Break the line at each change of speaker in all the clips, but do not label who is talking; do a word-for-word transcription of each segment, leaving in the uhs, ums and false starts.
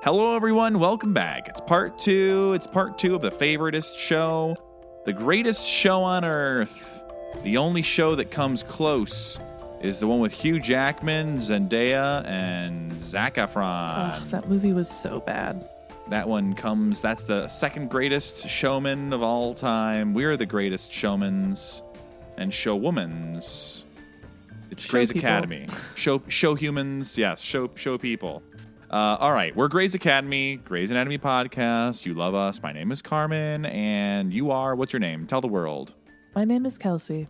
Hello, everyone. Welcome back. It's part two. It's part two of the favoriteest show, the greatest show on earth. The only show that comes close is the one with Hugh Jackman, Zendaya, and Zac Efron.
Oh, that movie was so bad.
That one comes, that's the second greatest showman of all time. We're the greatest showmans and showwomans. It's
Show
Grey's
people.
Academy. Show show humans, yes, show show people. Uh, all right, we're Grey's Academy, Grey's Anatomy podcast. You love us. My name is Carmen, and you are, what's your name? Tell the world.
My name is Kelsey.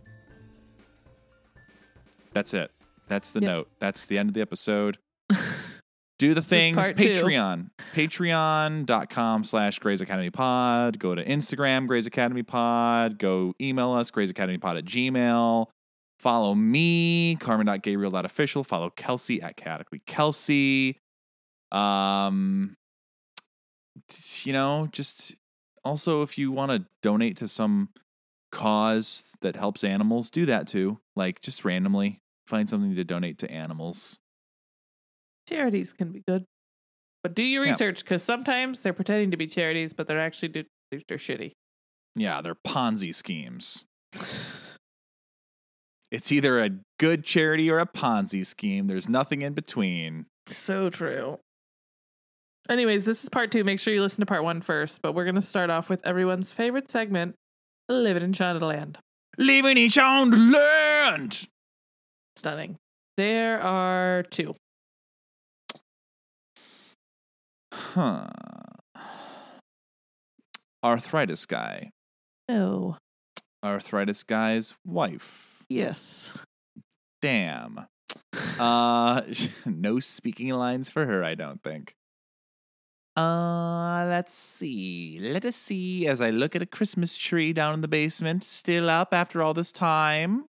That's it. That's the
Yep.
note. That's the end of the episode. Do the
This is
things.
part two.
Patreon. Patreon.com slash Grey's Academy Pod. Go to Instagram, Grey's Academy Pod. Go email us, Grey's Academy Pod at Gmail. Follow me, Carmen.Gabriel.official. Follow Kelsey at Chaotically Kelsey. Um, you know, just also if you want to donate to some cause that helps animals, do that too. Like just randomly find something to donate to animals.
Charities can be good. But do your
Yeah.
research, because sometimes they're pretending to be charities, but they're actually do- they're shitty.
Yeah, they're Ponzi schemes. It's either a good charity or a Ponzi scheme. There's nothing in between.
So true. Anyways, this is part two. Make sure you listen to part one first. But we're going to start off with everyone's favorite segment, Living in Shondaland.
Leaving each on the land.
Stunning. There are two.
Huh. Arthritis guy.
No.
Arthritis guy's wife.
Yes.
Damn. Uh, no speaking lines for her, I don't think. Uh, let's see. Let us see as I look at a Christmas tree down in the basement, still up after all this time.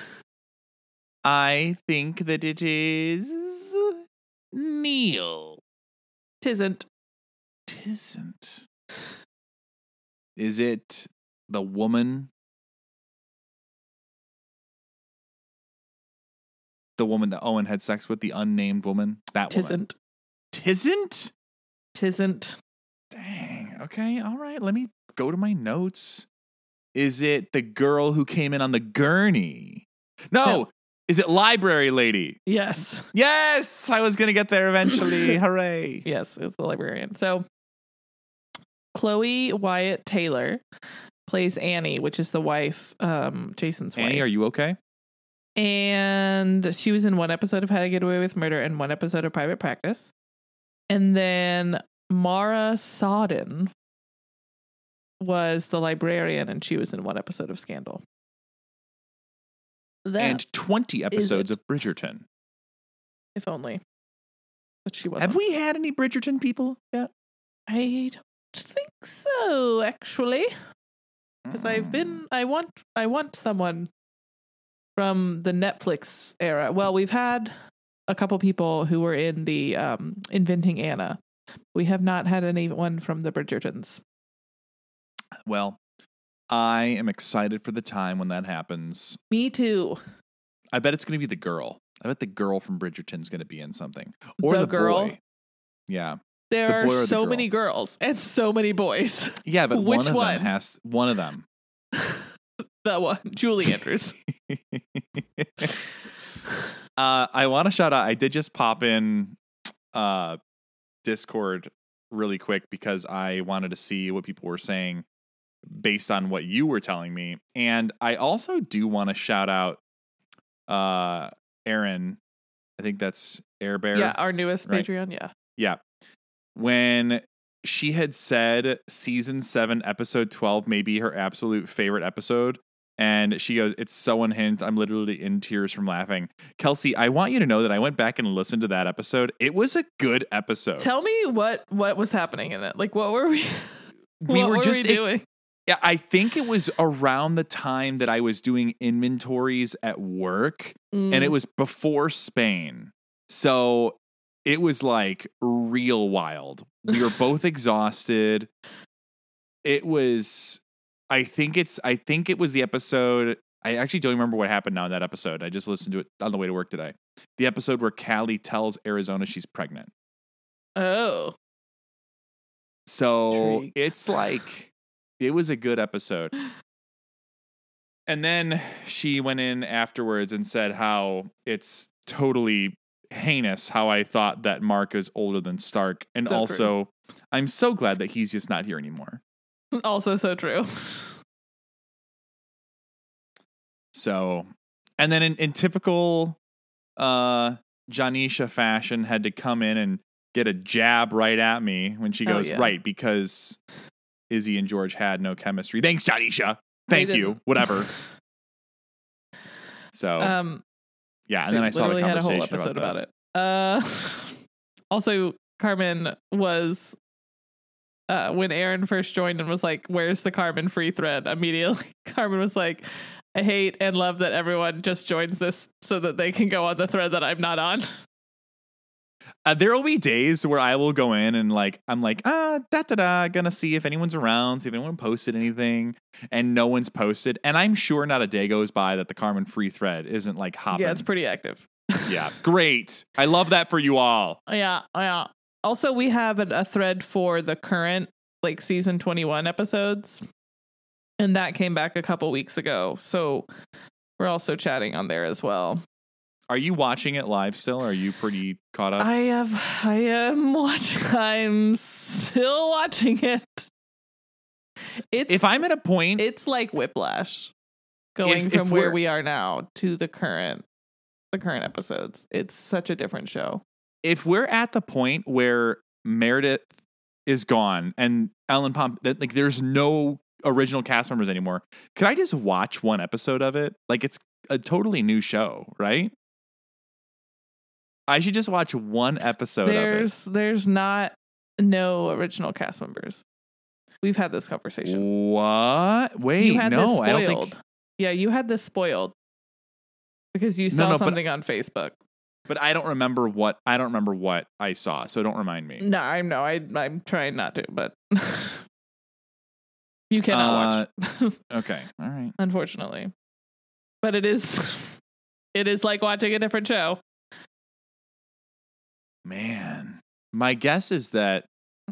I think that it is Neil.
Tisn't.
Tisn't. Is it the woman? The woman that Owen had sex with, the unnamed woman? That woman.
Tisn't.
Tisn't?
Tisn't.
Dang. Okay. All right. Let me go to my notes. Is it the girl who came in on the gurney? No.
No.
Is it library lady?
Yes.
Yes. I was going to get there eventually. Hooray.
Yes, it's the librarian. So Chloe Wyatt Taylor plays Annie, which is the wife, um, Jason's wife.
Annie, are you okay?
And she was in one episode of How to Get Away with Murder and one episode of Private Practice. And then Mara Sodden was the librarian, and she was in one episode of Scandal. That,
And twenty episodes
it.
of Bridgerton.
if only. But she wasn't.
Have we had any Bridgerton people yet?
I don't think so, actually. Because I've been, I want, I want someone from the Netflix era. Well, we've had a couple people who were in the um, Inventing Anna. We have not had anyone from the Bridgertons.
Well, I am excited for the time when that happens.
Me too.
I bet it's going to be the girl. I bet the girl from Bridgerton's going to be in something. Or
The
the,
girl?
boy. Yeah.
There
The
are
boy or the
so
girl?
many girls and so many boys.
Yeah, but
Which
one of
one?
them has one of them.
That one, Julie Andrews.
uh, I want to shout out. I did just pop in uh, Discord really quick because I wanted to see what people were saying based on what you were telling me. And I also do want to shout out uh, Aaron. I think that's Air Bear.
Yeah, our newest
Right.
Patreon. Yeah.
Yeah. When she had said season seven, episode twelve may be her absolute favorite episode. And she goes, it's so unhinged. I'm literally in tears from laughing. Kelsey, I want you to know that I went back and listened to that episode. It was a good episode.
Tell me what what was happening in it. Like, what were we?
we
what
were
were
just
we
it-
doing?
yeah, I think it was around the time that I was doing inventories at work.
Mm.
And it was before Spain. So it was like real wild. We were both exhausted. It was, I think it's, I think it was the episode. I actually don't remember what happened now in that episode. I just listened to it on the way to work today. The episode where Callie tells Arizona she's pregnant.
Oh,
So
Intrigue.
it's like, it was a good episode. And then she went in afterwards and said how it's totally heinous how I thought that Mark is older than Stark. And
So
also, I'm so glad that he's just not here anymore.
Also so true.
So, and then in, in typical uh, Janisha fashion, had to come in and get a jab right at me when she
Oh,
goes,
yeah.
right, because Izzy and George had no chemistry. Thanks, Janisha.
They
Thank you.
didn't.
Whatever. So,
Um,
yeah, and then
they
I saw the
literally had a
conversation
whole episode
about,
about, it. Uh, also, Carmen was uh, when Aaron first joined and was like, "Where's the Carmen free thread?" Immediately, Carmen was like, "I hate and love that everyone just joins this so that they can go on the thread that I'm not on."
Uh, there will be days where I will go in and like I'm like ah da da da gonna see if anyone's around, see if anyone posted anything, and no one's posted, and I'm sure not a day goes by that the Carmen free thread isn't like hopping.
Yeah, it's pretty active.
Yeah, great. I love that for you all.
Yeah, yeah. Also, we have a, a thread for the current like season twenty-one episodes, and that came back a couple weeks ago. So we're also chatting on there as well.
Are you watching it live still? Are you pretty caught up?
I have, I am watching. I'm still watching it. It's
if I'm at a point,
it's like Whiplash, going
If-
from
if
where
we're-
we are now to the current, the current episodes. It's such a different show.
if we're at the point where Meredith is gone and Ellen Pomp, that like there's no original cast members anymore, could I just watch one episode of it? Like it's a totally new show, right? I should just watch one episode
There's there's not no original cast members. We've had this
of it.
conversation.
What? Wait,
You had
no,
this
I don't
spoiled.
think.
Yeah, you had this spoiled because you saw
no, but-
something on Facebook.
But I don't remember what I don't remember what I saw, so don't remind me.
No, I know. I I'm trying not to, but you cannot watch.
Okay, all right.
Unfortunately, but it is it is like watching a different show.
Man, my guess is that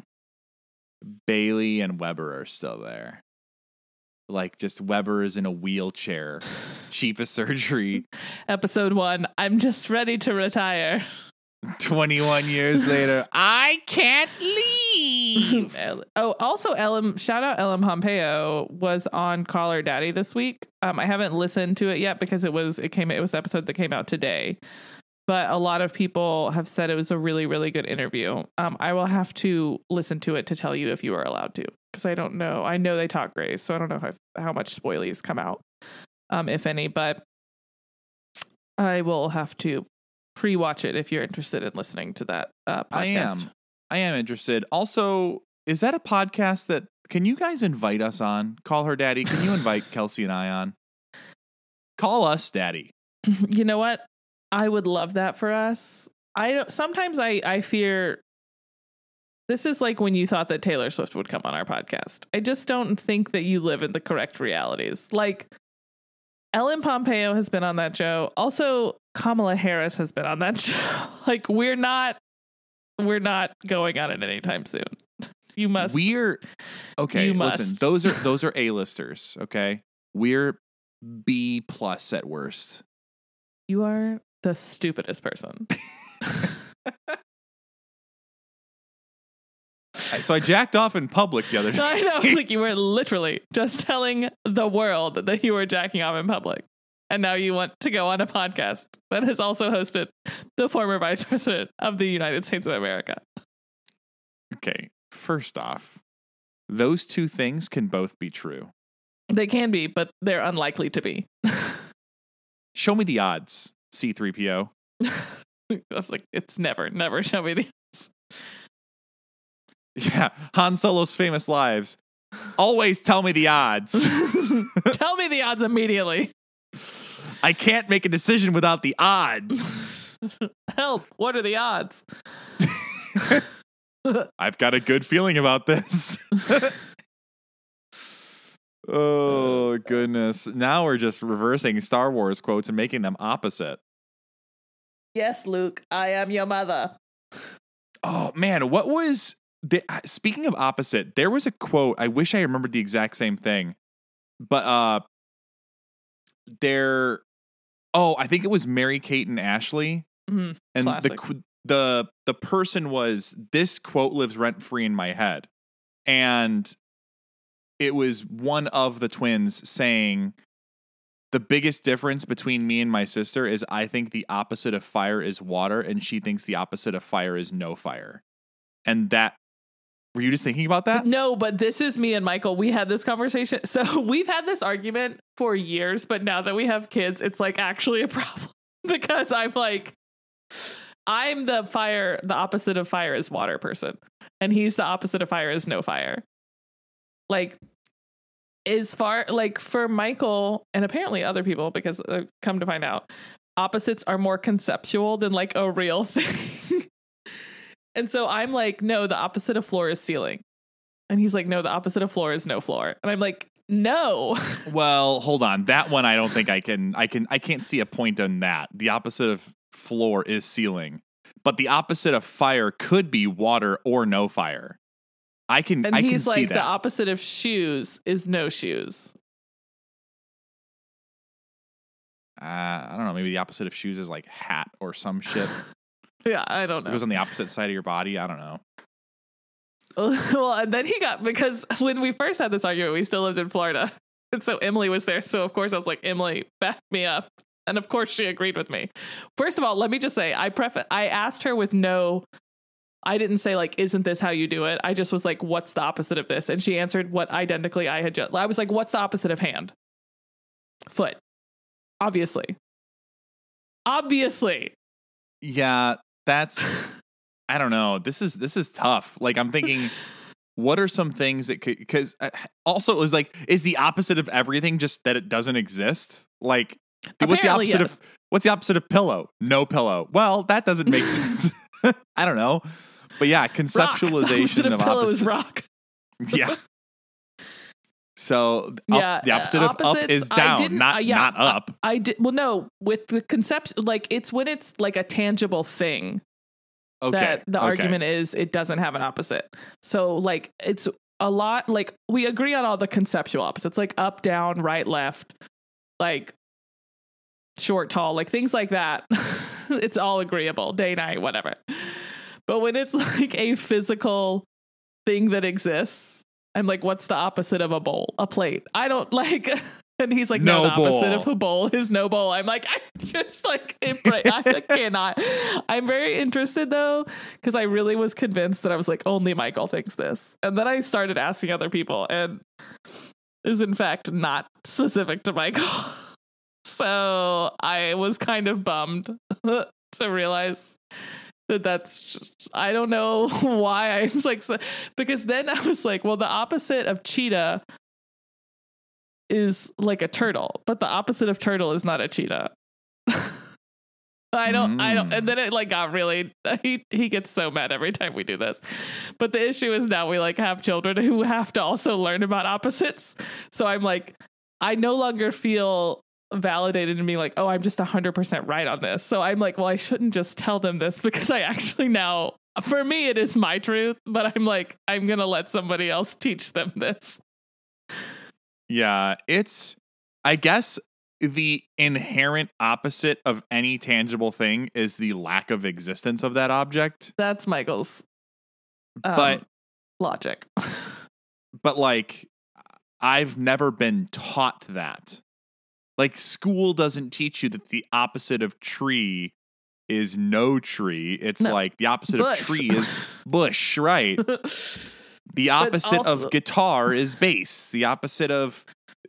Bailey and Weber are still there. Like just Weber is in a wheelchair, cheap of surgery.
Episode one. I'm just ready to retire.
twenty-one years later, I can't leave.
Oh, also, Ellen, shout out Ellen Pompeo was on Call Her Daddy this week. Um, I haven't listened to it yet because it was it came it was the episode that came out today. But a lot of people have said it was a really, really good interview. Um, I will have to listen to it to tell you if you are allowed to, because I don't know. I know they talk Grace, so I don't know how, how much spoilies come out, um, if any. But I will have to pre-watch it if you're interested in listening to that uh, podcast.
I am. I am interested. Also, is that a podcast that can you guys invite us on? Call Her Daddy. Can you invite Kelsey and I on? Call us Daddy.
You know what? I would love that for us. I don't, sometimes I, I fear this is like when you thought that Taylor Swift would come on our podcast. I just don't think that you live in the correct realities. Like Ellen Pompeo has been on that show. Also, Kamala Harris has been on that show. Like we're not, we're not going on it anytime soon. You must.
We're okay.
You
Listen,
must.
those are those are A-listers. Okay, we're B plus at worst.
You are the stupidest person.
So I jacked off in public the other day.
I know. It's like you were literally just telling the world that you were jacking off in public. And now you want to go on a podcast that has also hosted the former vice president of the United States of America.
Okay, first off, those two things can both be true.
They can be, but they're unlikely to be.
Show me the odds, C three P O.
I was like, it's never, never show me the odds.
Yeah, Han Solo's famous lives. Always tell me the odds.
Tell me the odds immediately.
I can't make a decision without the odds.
Help. What are the odds?
I've got a good feeling about this. Oh, goodness. Now we're just reversing Star Wars quotes and making them opposite.
Yes, Luke, I am your mother.
Oh, man. What was the, speaking of opposite, there was a quote. I wish I remembered the exact same thing, but uh, there. Oh, I think it was Mary Kate and Ashley,
Mm-hmm.
and
Classic.
the the the person was, this quote lives rent free in my head, and it was one of the twins saying, the biggest difference between me and my sister is I think the opposite of fire is water, and she thinks the opposite of fire is no fire. And that, were you just thinking about that?
No, but this is me and Michael. We had this conversation. So we've had this argument for years, but now that we have kids, it's like actually a problem because I'm like, I'm the fire, the opposite of fire is water person. And he's the opposite of fire is no fire. Like, as far, like for Michael and apparently other people, because uh, come to find out, opposites are more conceptual than like a real thing. And so I'm like, no, the opposite of floor is ceiling. And he's like, no, the opposite of floor is no floor. And I'm like, no.
Well, hold on. That one, I don't think I can, I can, I can't see a point on that. The opposite of floor is ceiling, but the opposite of fire could be water or no fire. I can,
and
I can
he's
see
like,
that.
the opposite of shoes is no shoes.
Uh, I don't know. Maybe the opposite of shoes is like hat or some shit.
Yeah, I don't know.
It goes on the opposite side of your body. I don't know.
Well, and then he got, because when we first had this argument, we still lived in Florida. And so Emily was there. So of course I was like, Emily, back me up. And of course she agreed with me. First of all, let me just say, I preface, I asked her with no, I didn't say like, isn't this how you do it? I just was like, what's the opposite of this? And she answered what identically I had just, I was like, what's the opposite of hand? Foot. Obviously. Obviously.
Yeah, that's, I don't know. This is, this is tough. Like I'm thinking, what are some things that could, because also it was like, is the opposite of everything just that it doesn't exist? Like, what's the opposite
yes.
of, what's the opposite of pillow? No pillow. Well, that doesn't make sense. I don't know. But yeah, conceptualization
rock.
of,
of pillow
opposites.
is rock.
Yeah. So up,
yeah,
the opposite
uh,
of up is down, not
uh, yeah,
not up.
I, I did well. No, with the concept, like it's when it's like a tangible thing.
Okay.
That the
okay.
argument is it doesn't have an opposite. So like it's a lot. Like we agree on all the conceptual opposites, like up, down, right, left, like short, tall, like things like that. It's all agreeable, day, night, whatever. But when it's like a physical thing that exists, I'm like, what's the opposite of a bowl? A plate. I don't like. And he's like, no,
no
the
bowl.
opposite of a bowl is no bowl. I'm like, I just like, I cannot. I'm very interested though, because I really was convinced that I was like, only Michael thinks this. And then I started asking other people, and is in fact not specific to Michael. So I was kind of bummed to realize that that's just, I don't know why I was like, so, because then I was like, well, the opposite of cheetah is like a turtle, but the opposite of turtle is not a cheetah. I don't, mm. I don't, and then it like got really, he, he gets so mad every time we do this. But the issue is now we like have children who have to also learn about opposites. So I'm like, I no longer feel validated in being like, oh, I'm just one hundred percent right on this. So I'm like, well, I shouldn't just tell them this because I actually now, for me, it is my truth, but I'm like, I'm going to let somebody else teach them this.
Yeah, it's, I guess the inherent opposite of any tangible thing is the lack of existence of that object.
That's Michael's um,
but
logic.
But like, I've never been taught that. Like, school doesn't teach you that the opposite of tree is no tree. It's no. like the opposite bush. of tree is bush, right? The opposite also, of guitar is bass. The opposite of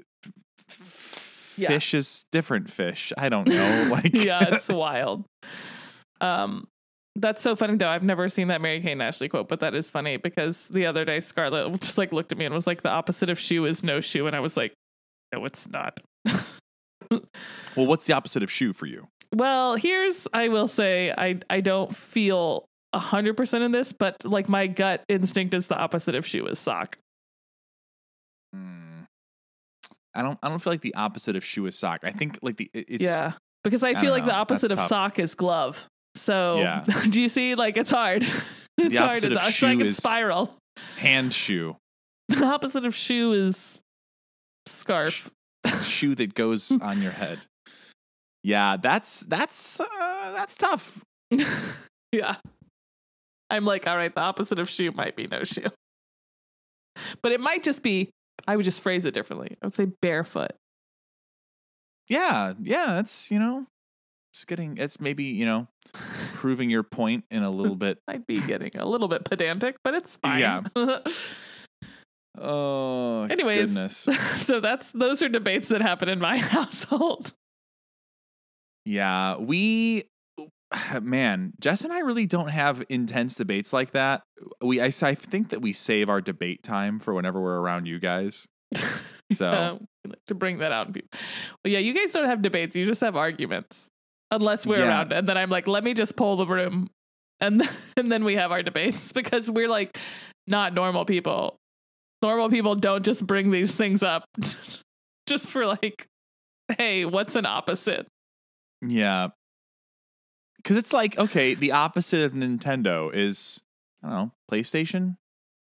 f- yeah. fish is different fish. I don't know. Like,
yeah, it's wild. Um, that's so funny though. I've never seen that Mary Kate and Ashley quote, but that is funny because the other day Scarlett just like looked at me and was like, "The opposite of shoe is no shoe," and I was like, "No, it's not."
Well, what's the opposite of shoe for you?
Well, here's, I will say, I I don't feel a hundred percent in this, but like my gut instinct is the opposite of shoe is sock.
Mm. I don't. I don't feel like the opposite of shoe is sock. I think like the it's
yeah because I feel
I
like
know.
the opposite
That's
of
tough.
sock is glove. So
Yeah.
do you see? Like, it's hard. It's
The
hard.
opposite
It's,
of
it's
shoe
like it's
is-
spiral.
Hand shoe.
The opposite of shoe is scarf.
Shoe that goes on your head. Yeah, that's that's uh, that's tough.
Yeah. I'm like, all right, the opposite of shoe might be no shoe. But it might just be, I would just phrase it differently. I would say barefoot.
Yeah, yeah, that's, you know, just getting, it's maybe, you know, proving your point in a little bit.
I'd be getting a little bit pedantic, but it's fine.
Yeah. Oh,
Anyways,
goodness.
so that's those are debates that happen in my household.
Yeah, we, man, Jess and I really don't have intense debates like that. We, I, I think that we save our debate time for whenever we're around you guys. So
Uh, we like to bring that out in people. But yeah, you guys don't have debates. You just have arguments, unless we're
Yeah.
around. And then I'm like, let me just pull the room, and then, and then we have our debates because we're like not normal people. Normal people don't just bring these things up just for like, hey, what's an opposite?
yeah, because it's like, okay, the opposite of Nintendo is, I don't know, PlayStation,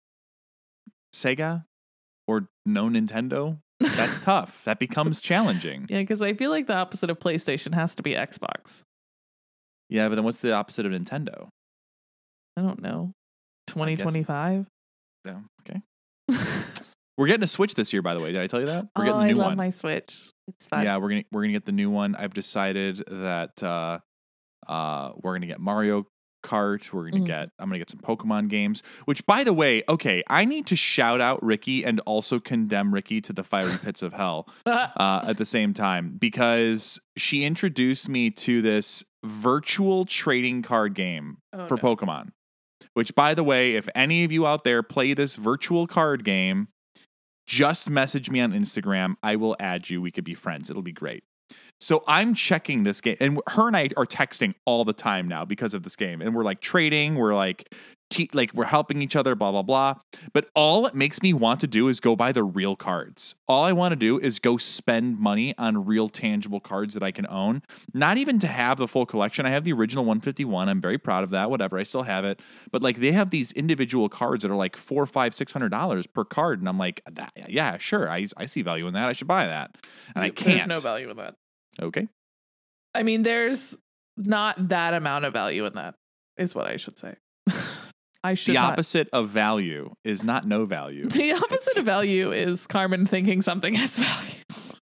Sega, or no Nintendo. That's tough. That becomes challenging.
Yeah, because I feel like the opposite of PlayStation has to be Xbox.
Yeah, but then what's the opposite of Nintendo?
I don't know. twenty twenty-five?
Yeah, okay. We're getting a Switch this year, by the way. Did I tell you that? We're
Oh,
getting a
I
new
love
one.
my Switch. It's fun.
Yeah, we're gonna we're gonna get the new one. I've decided that uh, uh, we're gonna get Mario Kart. We're gonna
Mm.
get. I'm gonna get some Pokemon games. Which, by the way, okay, I need to shout out Ricky and also condemn Ricky to the fiery pits of hell uh, at the same time, because she introduced me to this virtual trading card game
Oh,
for
no.
Pokemon. Which, by the way, if any of you out there play this virtual card game, just message me on Instagram. I will add you. We could be friends. It'll be great. So I'm checking this game, and her and I are texting all the time now because of this game. And we're like trading. We're like, te- like we're helping each other, blah, blah, blah. But all it makes me want to do is go buy the real cards. All I want to do is go spend money on real tangible cards that I can own. Not even to have the full collection. I have the original one fifty-one. I'm very proud of that. Whatever. I still have it. But like they have these individual cards that are like four, five, six hundred dollars per card. And I'm like, that, yeah, sure. I, I see value in that. I should buy that. And I can't.
There's no value in that.
Okay.
I mean, there's not that amount of value in that, is what I should say. I should
The
not.
opposite of value is not no value.
The opposite
It's-
of value is Carmen thinking something has value.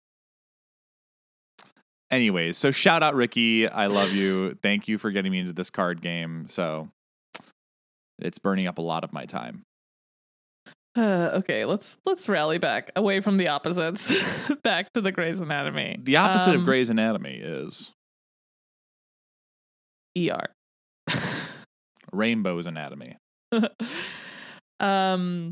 Anyways, so shout out Ricky. I love you. Thank you for getting me into this card game. So it's burning up a lot of my time.
Uh, okay, let's let's rally back away from the opposites, back to the Grey's Anatomy.
The opposite
Um,
of Grey's Anatomy is
E R.
Rainbow's Anatomy.
um.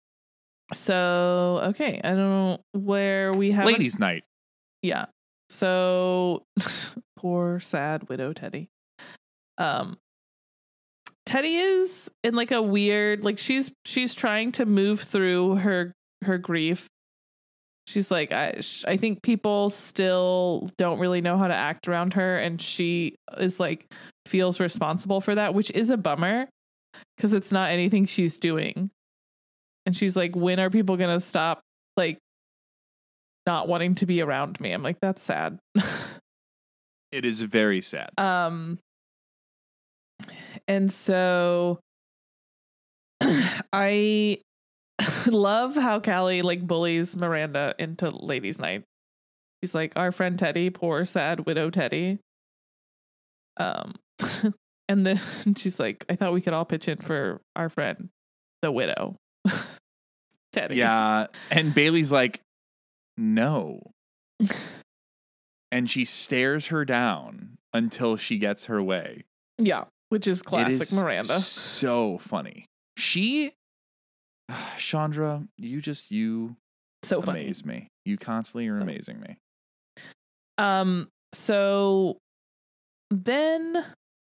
So okay, I don't know where we have
Ladies' Night.
Yeah. So poor sad widow Teddy. Um Teddy is in like a weird like she's she's trying to move through her her grief. She's like I sh- I think people still don't really know how to act around her, and she is like feels responsible for that, which is a bummer because it's not anything she's doing. And she's like, when are people going to stop like not wanting to be around me? I'm like, that's sad.
It is very sad.
um and so I love how Callie like bullies Miranda into ladies' night. She's like, our friend Teddy, poor sad widow Teddy. Um and then she's like, I thought we could all pitch in for our friend, the widow. Teddy.
Yeah. And Bailey's like, no. And she stares her down until she gets her way.
Yeah, which is classic
It is
Miranda.
so funny. She, Chandra, you just, you
So funny.
amaze me. You constantly are amazing me.
Um, so then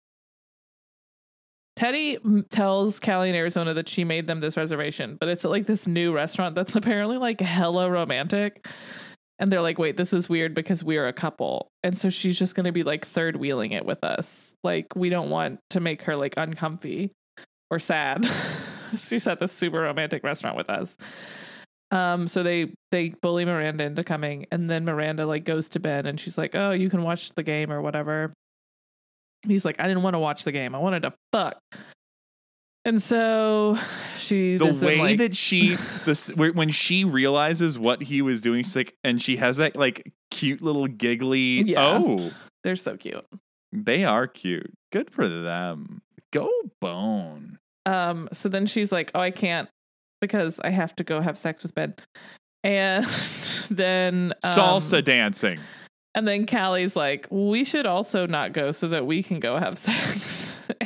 Teddy m- tells Callie in Arizona that she made them this reservation, but it's at like this new restaurant that's apparently like hella romantic. And they're like, wait, this is weird because we're a couple. And so she's just going to be like third wheeling it with us. Like, we don't want to make her like uncomfy or sad. She's at this super romantic restaurant with us. Um, so they, they bully Miranda into coming. And then Miranda like goes to bed and she's like, oh, you can watch the game or whatever. He's like, I didn't want to watch the game. I wanted to fuck. And so she
the way
like,
that she this when she realizes what he was doing, she's like, and she has that like cute little giggly.
Yeah,
oh,
they're so cute.
They are cute. Good for them. Go Bone.
Um. So then she's like, oh, I can't because I have to go have sex with Ben. And then um,
salsa dancing.
And then Callie's like, we should also not go so that we can go have sex.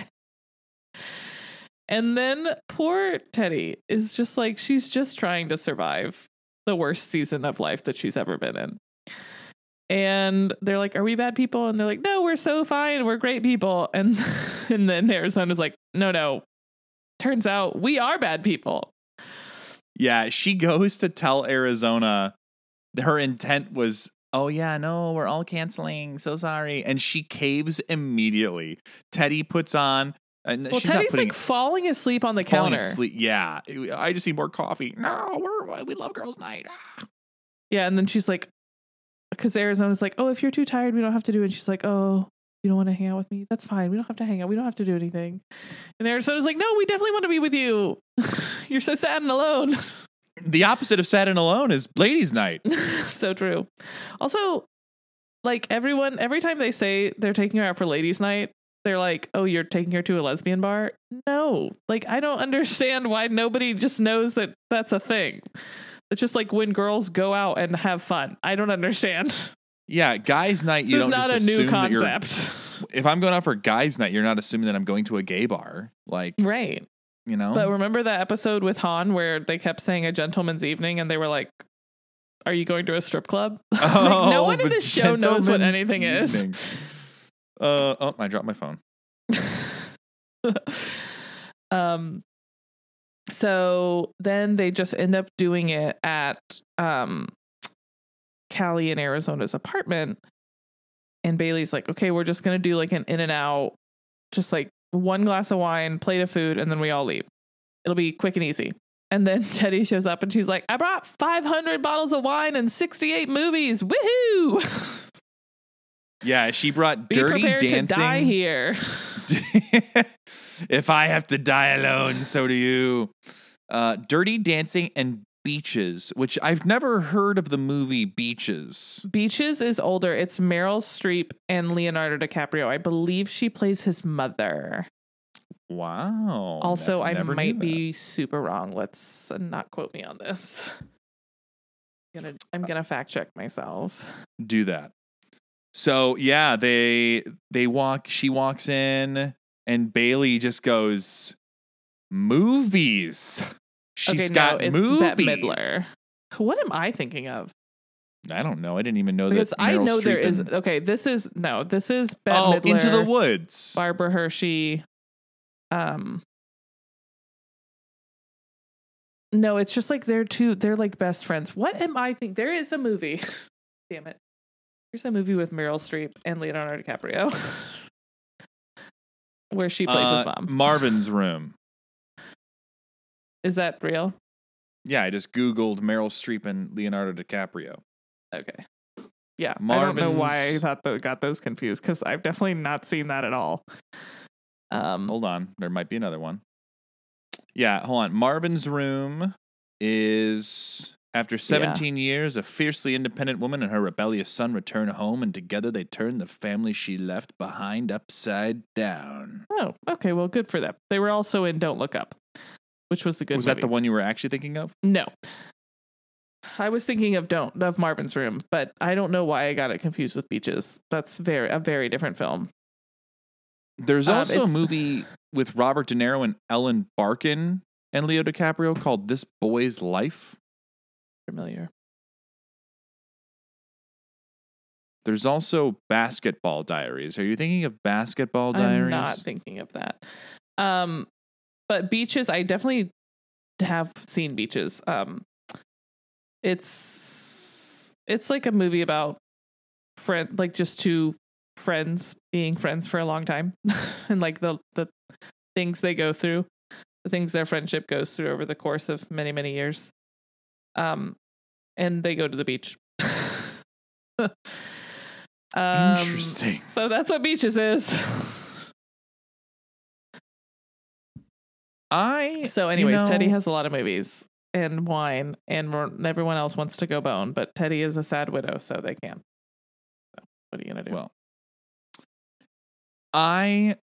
And then poor Teddy is just like, she's just trying to survive the worst season of life that she's ever been in. And they're like, are we bad people? And they're like, no, we're so fine. We're great people. And, and then Arizona's like, no, no. Turns out we are bad people.
Yeah, she goes to tell Arizona her intent was, oh, yeah, no, we're all canceling. So sorry. And she caves immediately. Teddy puts on. And
well,
she's
Teddy's
not putting,
like falling asleep on the
falling
counter.
Asleep. Yeah, I just need more coffee. No, we're we love girls' night. Ah.
Yeah, and then she's like, because Arizona's like, oh, if you're too tired, we don't have to do it. And she's like, oh, you don't want to hang out with me? That's fine. We don't have to hang out. We don't have to do anything. And Arizona's like, no, we definitely want to be with you. You're so sad and alone.
The opposite of sad and alone is ladies' night.
So true. Also, like everyone, every time they say they're taking her out for ladies' night, they're like, oh, you're taking her to a lesbian bar? No. Like, I don't understand why nobody just knows that that's a thing. It's just like when girls go out and have fun. I don't understand.
Yeah, guys' night, you
this
don't
is not
just
a new
assume
concept.
That you're, if I'm going out for guys' night, you're not assuming that I'm going to a gay bar. Like,
right.
You know?
But remember that episode with Han where they kept saying a gentleman's evening and they were like, are you going to a strip club?
Oh,
like, no one in this show knows what anything
evening.
is.
Uh oh, I dropped my phone.
um so then they just end up doing it at um Callie in Arizona's apartment, and Bailey's like, okay, we're just gonna do like an in and out, just like one glass of wine, plate of food, and then we all leave. It'll be quick and easy. And then Teddy shows up and she's like, I brought five hundred bottles of wine and sixty-eight movies. Woohoo!
Yeah, she brought
Be
Dirty
prepared
Dancing.
To die here.
If I have to die alone, so do you. Uh, Dirty Dancing and Beaches, which I've never heard of the movie Beaches.
Beaches is older. It's Meryl Streep and Leonardo DiCaprio. I believe she plays his mother.
Wow.
Also,
never,
I
never
might be super wrong. Let's not quote me on this. I'm gonna, I'm gonna fact check myself.
Do that. So yeah, they they walk. She walks in, and Bailey just goes, movies. She's
okay,
got
no, it's
movies.
Bette Midler. What am I thinking of?
I don't know. I didn't even know
because
that.
I
Meryl
know there
Streep
is.
and,
Okay, this is no. This is Bette
oh,
Midler.
Into the Woods.
Barbara Hershey. Um. No, it's just like they're two. They're like best friends. What am I thinking? There is a movie. Damn it. There's a movie with Meryl Streep and Leonardo DiCaprio where she plays
uh,
his mom.
Marvin's Room.
Is that real?
Yeah, I just Googled Meryl Streep and Leonardo DiCaprio.
Okay. Yeah,
Marvin's...
I don't know why I thought that got those confused because I've definitely not seen that at all. Um,
hold on, there might be another one. Yeah, hold on. Marvin's Room is after seventeen yeah. years, a fiercely independent woman and her rebellious son return home, and together they turn the family she left behind upside down.
Oh, okay. Well, good for them. They were also in Don't Look Up, which was a good.
Was
movie.
that the one you were actually thinking of?
No. I was thinking of Don't of Marvin's Room, but I don't know why I got it confused with Beaches. That's very a very different film.
There's
um,
also a movie with Robert De Niro and Ellen Barkin and Leo DiCaprio called This Boy's Life.
Familiar.
There's also Basketball Diaries. Are you thinking of Basketball Diaries?
I'm not thinking of that. Um, but Beaches, I definitely have seen Beaches. Um, it's it's like a movie about friend, like just two friends being friends for a long time, and like the the things they go through, the things their friendship goes through over the course of many many years. Um, and they go to the beach. um,
Interesting.
So that's what Beaches is.
I
So, anyways,
you know,
Teddy has a lot of movies and wine, and everyone else wants to go bone, but Teddy is a sad widow, so they can't. So, what are you gonna do?
Well, I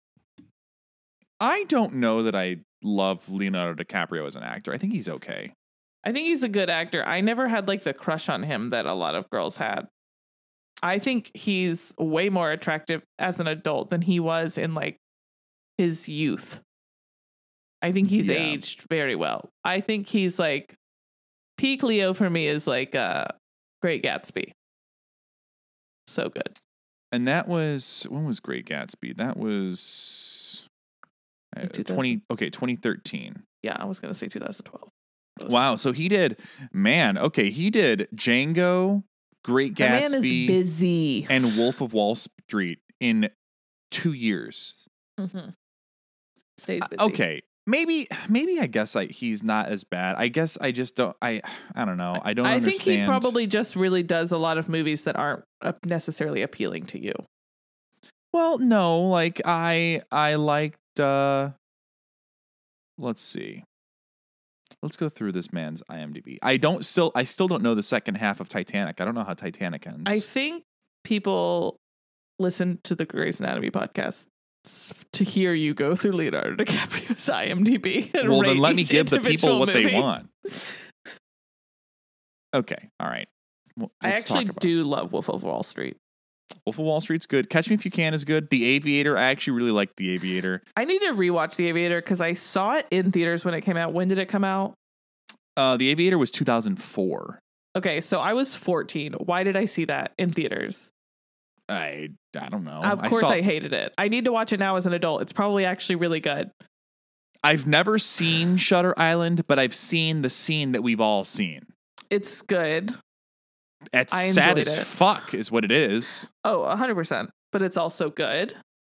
I don't know that I love Leonardo DiCaprio as an actor. I think he's okay.
I think he's a good actor. I never had like the crush on him that a lot of girls had. I think he's way more attractive as an adult than he was in like his youth. I think he's
Yeah.
aged very well. I think he's like peak Leo for me is like uh Great Gatsby. So good.
And that was when was Great Gatsby? That was uh,
two thousand
twenty okay, twenty thirteen.
Yeah, I was gonna say two thousand twelve.
Wow, so he did man, okay, he did Django, Great
The man is
Gatsby,
busy.
and Wolf of Wall Street in two years.
Mm-hmm. Stays busy.
Uh, okay. Maybe, maybe I guess I, he's not as bad. I guess I just don't. I, I don't know. I don't.
I
understand.
think he probably just really does a lot of movies that aren't uh, necessarily appealing to you.
Well, no. Like I, I liked. uh Let's see. Let's go through this man's IMDb. I don't still. I still don't know the second half of Titanic. I don't know how Titanic ends.
I think people listen to the Grey's Anatomy podcast to hear you go through Leonardo DiCaprio's IMDb. And
well,
rate
then let me
each
give the people what
movie.
they want. Okay. All right. Well,
I
let's
actually
talk about
do love Wolf of Wall Street.
Wolf of Wall Street's good. Catch Me If You Can is good. The Aviator. I actually really like The Aviator.
I need to rewatch The Aviator because I saw it in theaters when it came out. When did it come out?
Uh, The Aviator was two thousand four.
Okay, so I was fourteen. Why did I see that in theaters?
I I don't know.
Of course
I, saw,
I hated it. I need to watch it now as an adult. It's probably actually really good.
I've never seen Shutter Island, but I've seen the scene that we've all seen.
It's good.
It's
I
sad
enjoyed
as
it.
fuck is what it is.
Oh, one hundred percent. But it's also good.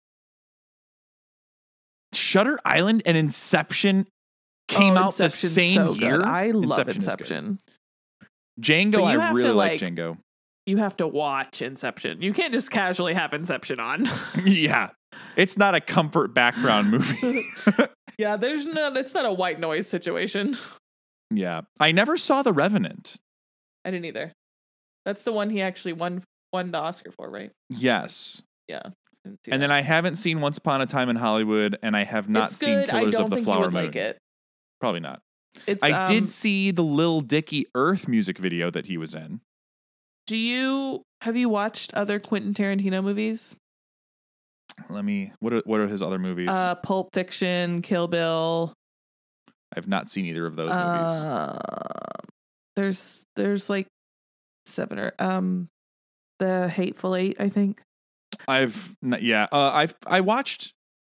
Shutter Island and Inception came
oh,
out the
Inception's
same
so
year.
Good. I love
Inception is good.
Inception.
Django,
But you
I
have
really
to,
like
like-
Django.
You have to watch Inception. You can't just casually have Inception on.
Yeah. It's not a comfort background movie.
Yeah, there's no, it's not a white noise situation.
Yeah. I never saw The Revenant.
I didn't either. That's the one he actually won won the Oscar for, right?
Yes.
Yeah.
And then I haven't seen Once Upon a Time in Hollywood, and I have not
it's
seen
good. I
Killers
don't
of the
think
Flower
you would
Moon.
like it.
Probably not.
It's,
I
um,
did see the Lil Dicky Earth music video that he was in.
Do you have you watched other Quentin Tarantino movies?
Let me. What are what are his other movies?
Uh, Pulp Fiction, Kill Bill.
I've not seen either of those movies.
Uh, there's there's like seven or um, The Hateful Eight, I think.
I've not, yeah. Uh, I've I watched.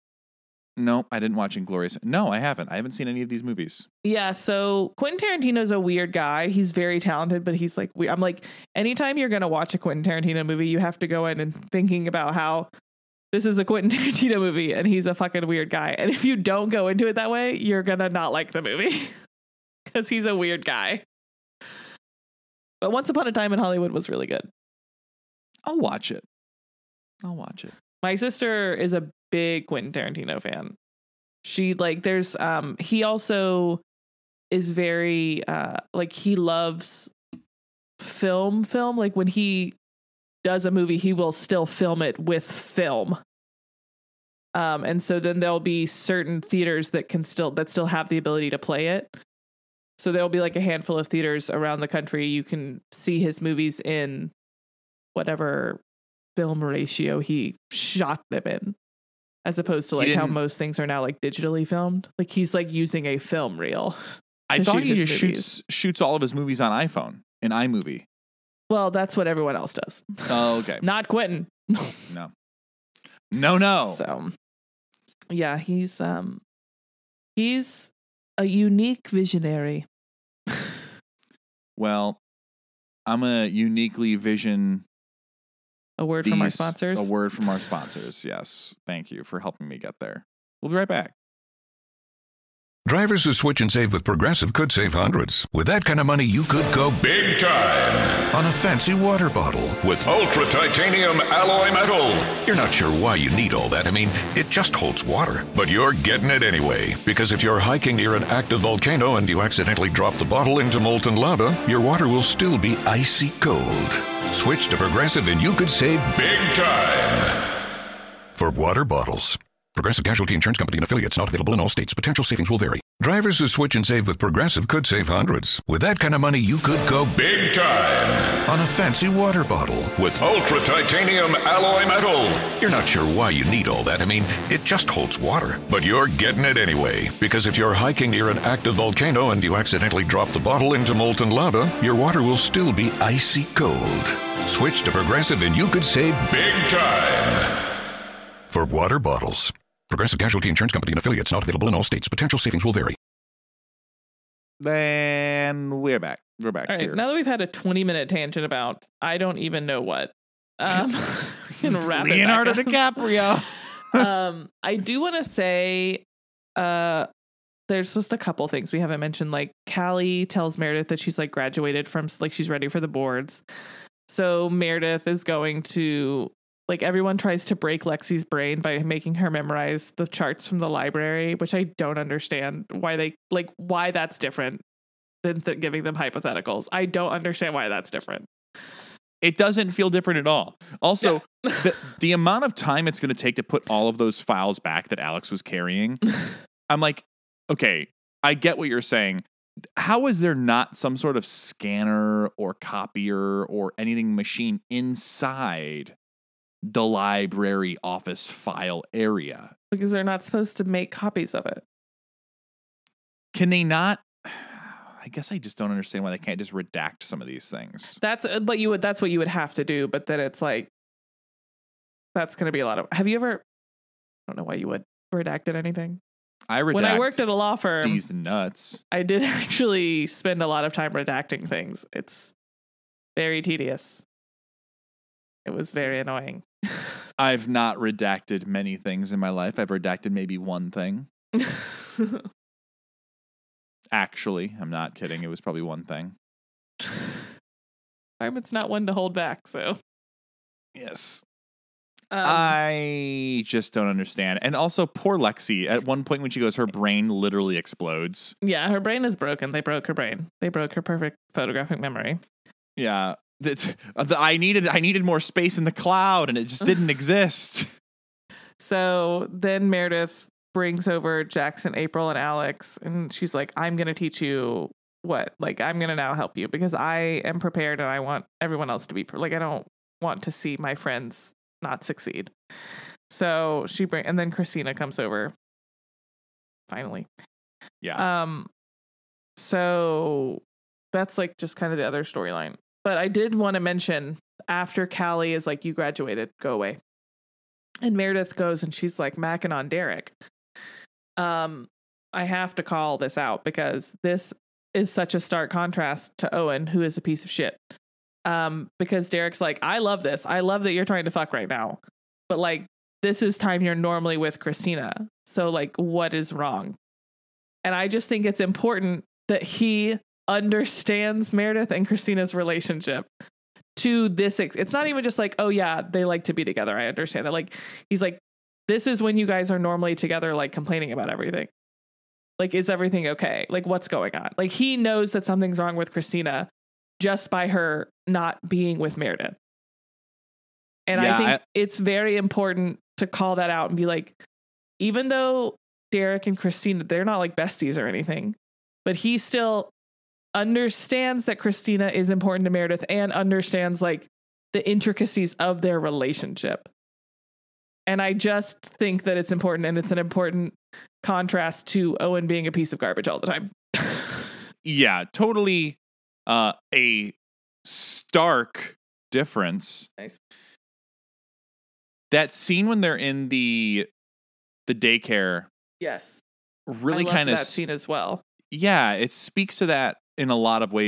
No, I didn't watch Inglourious. No, I haven't. I haven't seen any of these movies.
Yeah, so Quentin Tarantino's a weird guy. He's very talented, but he's like, we- I'm like, anytime you're going to watch a Quentin Tarantino movie, you have to go in and thinking about how this is a Quentin Tarantino movie and he's a fucking weird guy. And if you don't go into it that way, you're going to not like the movie because he's a weird guy. But Once Upon a Time in Hollywood was really good.
I'll watch it. I'll watch it.
My sister is a big Quentin Tarantino fan. She like there's um he also is very uh like he loves film film like when he does a movie he will still film it with film. Um and so then there'll be certain theaters that can still that still have the ability to play it. So there'll be like a handful of theaters around the country you can see his movies in whatever film ratio he shot them in, as opposed to
He
like how
didn't-
most things are now like digitally filmed. Like he's like using a film reel.
I
to
thought
shoot
he
his
just
movies.
shoots shoots all of his movies on iPhone in iMovie.
Well, that's what everyone else does.
Oh, okay.
Not Quentin.
No. No, no.
So yeah, he's um he's a unique visionary.
Well, I'm gonna uniquely vision
A word from our
these-
sponsors.
A word from our sponsors. Yes. Thank you for helping me get there. We'll be right back.
Drivers who switch and save with Progressive could save hundreds. With that kind of money, you could go big time on a fancy water bottle with ultra titanium alloy metal. You're not sure why you need all that. I mean, it just holds water. But you're getting it anyway. Because if you're hiking near an active volcano and you accidentally drop the bottle into molten lava, your water will still be icy cold. Switch to Progressive and you could save big time for water bottles. Progressive Casualty Insurance Company and affiliates, not available in all states. Potential savings will vary. Drivers who switch and save with Progressive could save hundreds. With that kind of money, you could go big time on a fancy water bottle with ultra titanium alloy metal. You're not sure why you need all that. I mean, it just holds water. But you're getting it anyway. Because if you're hiking near an active volcano and you accidentally drop the bottle into molten lava, your water will still be icy cold. Switch to Progressive and you could save big time for water bottles. Progressive Casualty Insurance Company and affiliates, not available in all states. Potential savings will vary.
Then we're back. We're back
All right.
here.
Now that we've had a twenty minute tangent about, I don't even know what. Um, we can wrap it back
Leonardo
up.
DiCaprio.
um, I do want to say, uh, there's just a couple things we haven't mentioned. Like Callie tells Meredith that she's like graduated from, like she's ready for the boards. So Meredith is going to, like, everyone tries to break Lexi's brain by making her memorize the charts from the library, which I don't understand why they, like, why that's different than th- giving them hypotheticals. I don't understand why that's different.
It doesn't feel different at all. Also,
Yeah.
the, the amount of time it's going to take to put all of those files back that Alex was carrying, I'm like, okay, I get what you're saying. How is there not some sort of scanner or copier or anything machine inside the library office file area?
Because they're not supposed to make copies of it.
Can they not? I guess I just don't understand why they can't just redact some of these things.
That's, uh, but you would, that's what you would have to do. But then it's like, that's going to be a lot of, have you ever, I don't know why you would redacted anything.
I redact
When I worked at a law firm,
D's nuts.
I did actually spend a lot of time redacting things. It's very tedious. It was very annoying.
I've not redacted many things in my life. I've redacted maybe one thing. Actually, I'm not kidding. It was probably one thing.
It's not one to hold back, so.
Yes.
Um,
I just don't understand. And also, poor Lexi. At one point when she goes, her brain literally explodes.
yeah, her brain is broken. They broke her brain. They broke her perfect photographic memory.
Yeah. That's, I needed I needed more space in the cloud, and it just didn't exist.
So then Meredith brings over Jackson, April, and Alex, and she's like, I'm going to teach you what? Like, I'm going to now help you because I am prepared and I want everyone else to be, pre- like, I don't want to see my friends not succeed. So she bring, and then Christina comes over. Finally.
Yeah.
Um, so that's like just kind of the other storyline. But I did want to mention after Callie is like, you graduated, go away. And Meredith goes and she's like macking on Derek. Um, I have to call this out because this is such a stark contrast to Owen, who is a piece of shit. Um, because Derek's like, I love this. I love that you're trying to fuck right now. But like, this is time you're normally with Christina. So like, what is wrong? And I just think it's important that he understands Meredith and Christina's relationship to this. Ex- it's not even just like, oh yeah, they like to be together. I understand that. Like, he's like, this is when you guys are normally together, like complaining about everything. Like, is everything okay? Like, what's going on? Like, he knows that something's wrong with Christina just by her not being with Meredith. And
Yeah,
I think
I-
it's very important to call that out and be like, even though Derek and Christina, they're not like besties or anything, but he still understands that Christina is important to Meredith and understands like the intricacies of their relationship. And I just think that it's important, and it's an important contrast to Owen being a piece of garbage all the time.
Yeah, totally uh, a stark difference.
Nice.
That scene when they're in the the daycare
Yes.
really
I loved
kind of
that scene as well.
yeah, it speaks to that in a lot of ways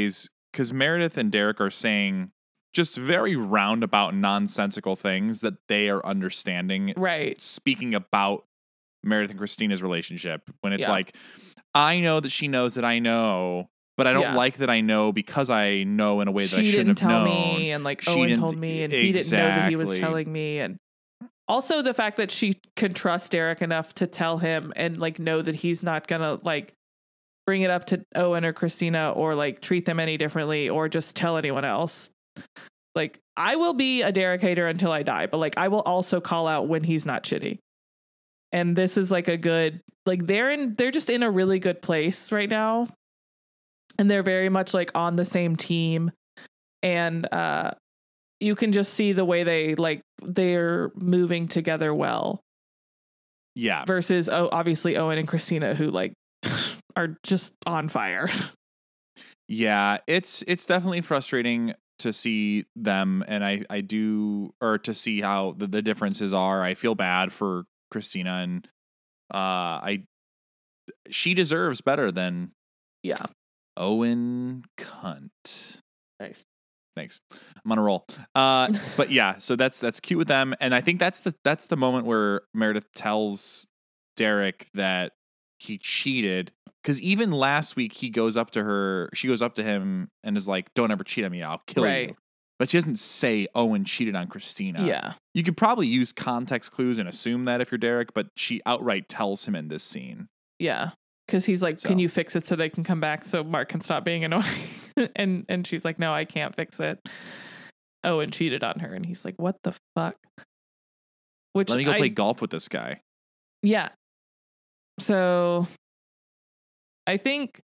because Meredith and Derek are saying just very roundabout, nonsensical things that they are understanding.
Right.
Speaking about Meredith and Christina's relationship, when it's
Yeah.
like, I know that she knows that I know, but I don't
Yeah.
like that I know because I know in a way that
she
I shouldn't
didn't
have
tell
known.
me, and like
She
Owen
didn't-
told me, and he didn't know that he was
Exactly.
telling me, and also the fact that she can trust Derek enough to tell him and like know that he's not gonna like bring it up to Owen or Christina or like treat them any differently or just tell anyone else. Like, I will be a Derek hater until I die, but like I will also call out when he's not shitty. And this is like a good, like they're in, they're just in a really good place right now. And they're very much like on the same team. And uh, you can just see the way they like, they're moving together well.
Yeah.
Versus, oh, obviously Owen and Christina, who like are just on fire.
Yeah. It's, it's definitely frustrating to see them. And I, I do, or to see how the, the differences are. I feel bad for Christina, and uh, I, she deserves better than
Yeah.
Owen Cunt.
Nice.
Thanks. I'm on a roll. Uh, but yeah, so that's that's cute with them, and I think that's the that's the moment where Meredith tells Derek that he cheated, because even last week he goes up to her, she goes up to him and is like, "Don't ever cheat on me, I'll kill
Right.
you." But she doesn't say Owen cheated on Christina.
Yeah.
You could probably use context clues and assume that if you're Derek, but she outright tells him in this scene.
Yeah. Because he's like,
So.
can you fix it so they can come back so Mark can stop being annoying? and and she's like, no, I can't fix it. Owen cheated on her. And he's like, what the fuck? Which
Let me go
I,
play golf with this guy.
Yeah. So I think,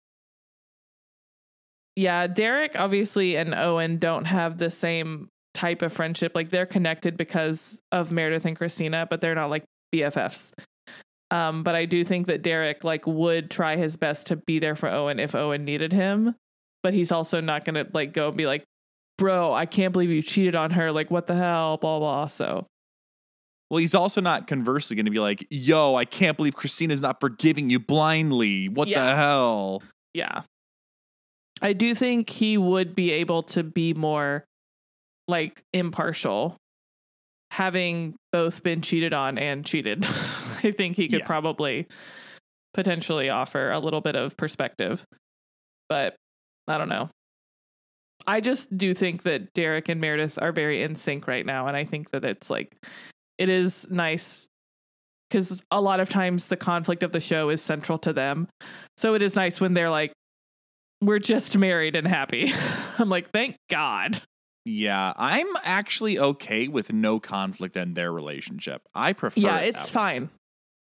yeah, Derek obviously and Owen don't have the same type of friendship. Like they're connected because of Meredith and Christina, but they're not like B F Fs. Um, but I do think that Derek like would try his best to be there for Owen if Owen needed him. But he's also not gonna like go and be like, bro, I can't believe you cheated on her. Like, what the hell? Blah blah. So
Well, he's also not conversely going to be like, yo, I can't believe Christina's not forgiving you blindly. What
Yeah.
the hell?
yeah. I do think he would be able to be more like impartial, having both been cheated on and cheated. I think he could
Yeah.
probably potentially offer a little bit of perspective, but I don't know. I just do think that Derek and Meredith are very in sync right now. And I think that it's like, it is nice because a lot of times the conflict of the show is central to them. So it is nice when they're like, we're just married and happy. I'm like, thank God.
Yeah, I'm actually okay with no conflict in their relationship. I prefer
Yeah,
it
it's
that way.
fine.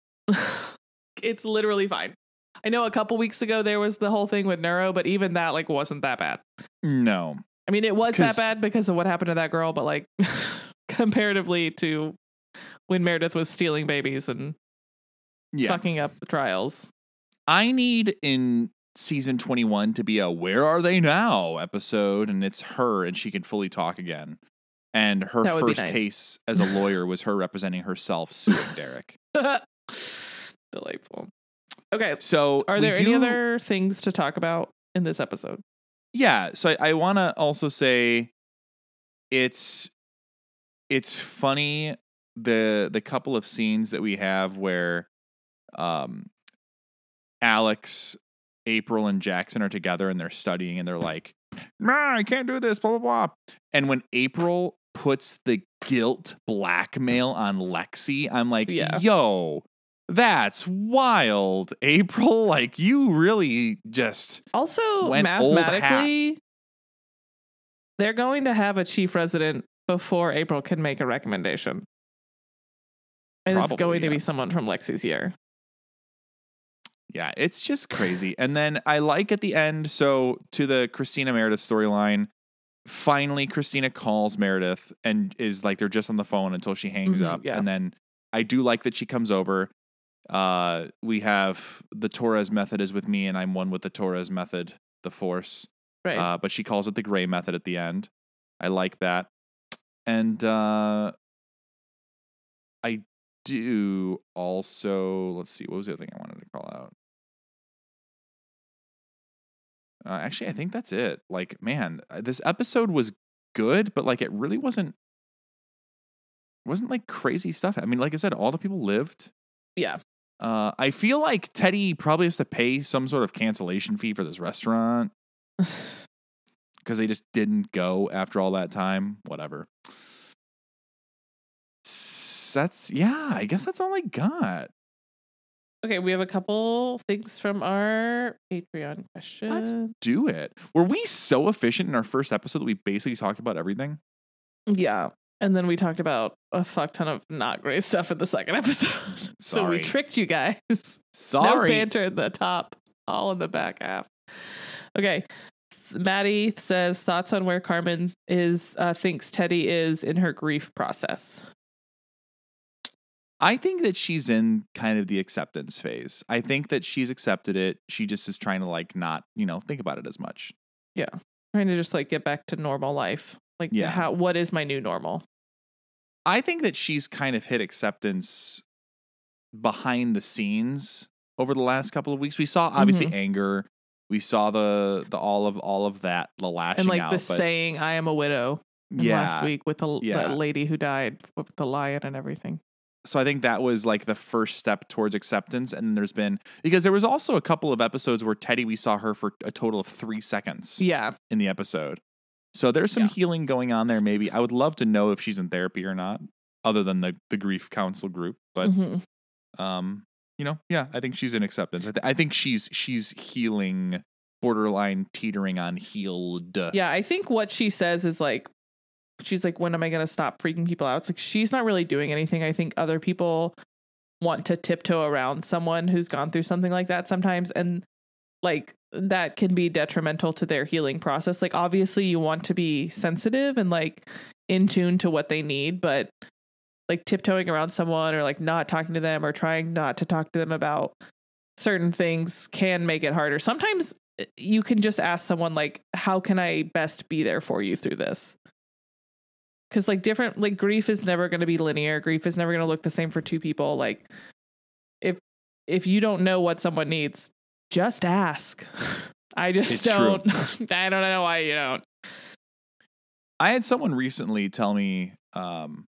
It's literally fine. I know a couple weeks ago there was the whole thing with Neuro, but even that like wasn't that bad.
No.
I mean, it was that
'Cause-
bad because of what happened to that girl, but like comparatively to when Meredith was stealing babies and
Yeah.
fucking up the trials.
I need in season twenty-one to be a "Where Are They Now" episode, and it's her and she can fully talk again. And her
That would be
first
nice.
case as a lawyer was her representing herself suing Derek.
Delightful. Okay.
So
Are
we
there any
do-
other things to talk about in this episode?
Yeah, so I, I want to also say it's it's funny the the couple of scenes that we have where um Alex, April, and Jackson are together and they're studying and they're like, "Nah, I can't do this, blah blah blah." And when April puts the guilt blackmail on Lexi, I'm like,
Yeah.
yo, that's wild, April. Like, you really just
Also,
Went old hat.
mathematically, they're going to have a chief resident before April can make a recommendation. And it's
Probably,
going to
yeah.
be someone from Lexi's year.
Yeah, it's just crazy. And then I like at the end, so to the Christina Meredith storyline, finally Christina calls Meredith and is like, they're just on the phone until she hangs
Mhm,
up.
yeah.
And then I do like that she comes over. Uh, we have the Torres method is with me and I'm one with the Torres method, the Force.
Right.
Uh, but she calls it the Gray method at the end. I like that. And uh, I do also, let's see, what was the other thing I wanted to call out? Uh, actually, I think that's it. Like, man, this episode was good, but like, it really wasn't. Wasn't like crazy stuff. I mean, like I said, all the people lived.
Yeah.
Uh, I feel like Teddy probably has to pay some sort of cancellation fee for this restaurant because they just didn't go after all that time. Whatever. S- That's yeah. I guess that's all I got.
Okay, we have a couple things from our Patreon questions.
Let's do it. Were we so efficient in our first episode that we basically talked about everything?
Yeah. And then we talked about a fuck ton of not great stuff in the second episode. So we
Sorry.
tricked you guys.
Sorry.
No banter at the top, all in the back half. Okay. Maddie says thoughts on where Carmen is, uh, thinks Teddy is in her grief process.
I think that she's in kind of the acceptance phase. I think that she's accepted it. She just is trying to like not, you know, think about it as much.
Yeah. Trying to just like get back to normal life. Like,
Yeah.
how, what is my new normal?
I think that she's kind of hit acceptance behind the scenes over the last couple of weeks. We saw obviously
Mhm.
anger. We saw the the all of all of that, the lashing
And like
out.
the
but
saying, I am a widow in
yeah.
last week with the,
Yeah.
the lady who died with the lion and everything.
So I think that was like the first step towards acceptance. And there's been, because there was also a couple of episodes where Teddy, we saw her for a total of three seconds
Yeah.
in the episode. So there's some
Yeah.
healing going on there. Maybe I would love to know if she's in therapy or not, other than the, the grief counsel group. But,
Mhm.
um, you know, yeah, I think she's in acceptance. I, th- I think she's, she's healing, borderline teetering on healed.
Yeah, I think what she says is like, she's like, when am I going to stop freaking people out? It's like, she's not really doing anything. I think other people want to tiptoe around someone who's gone through something like that sometimes. And like, that can be detrimental to their healing process. Like, obviously you want to be sensitive and like in tune to what they need, but like tiptoeing around someone or like not talking to them or trying not to talk to them about certain things can make it harder. Sometimes you can just ask someone like, how can I best be there for you through this? Because like different, like grief is never going to be linear. Grief is never going to look the same for two people. Like if, if you don't know what someone needs, just ask. I just
It's
don't, I don't know why you don't.
I had someone recently tell me um,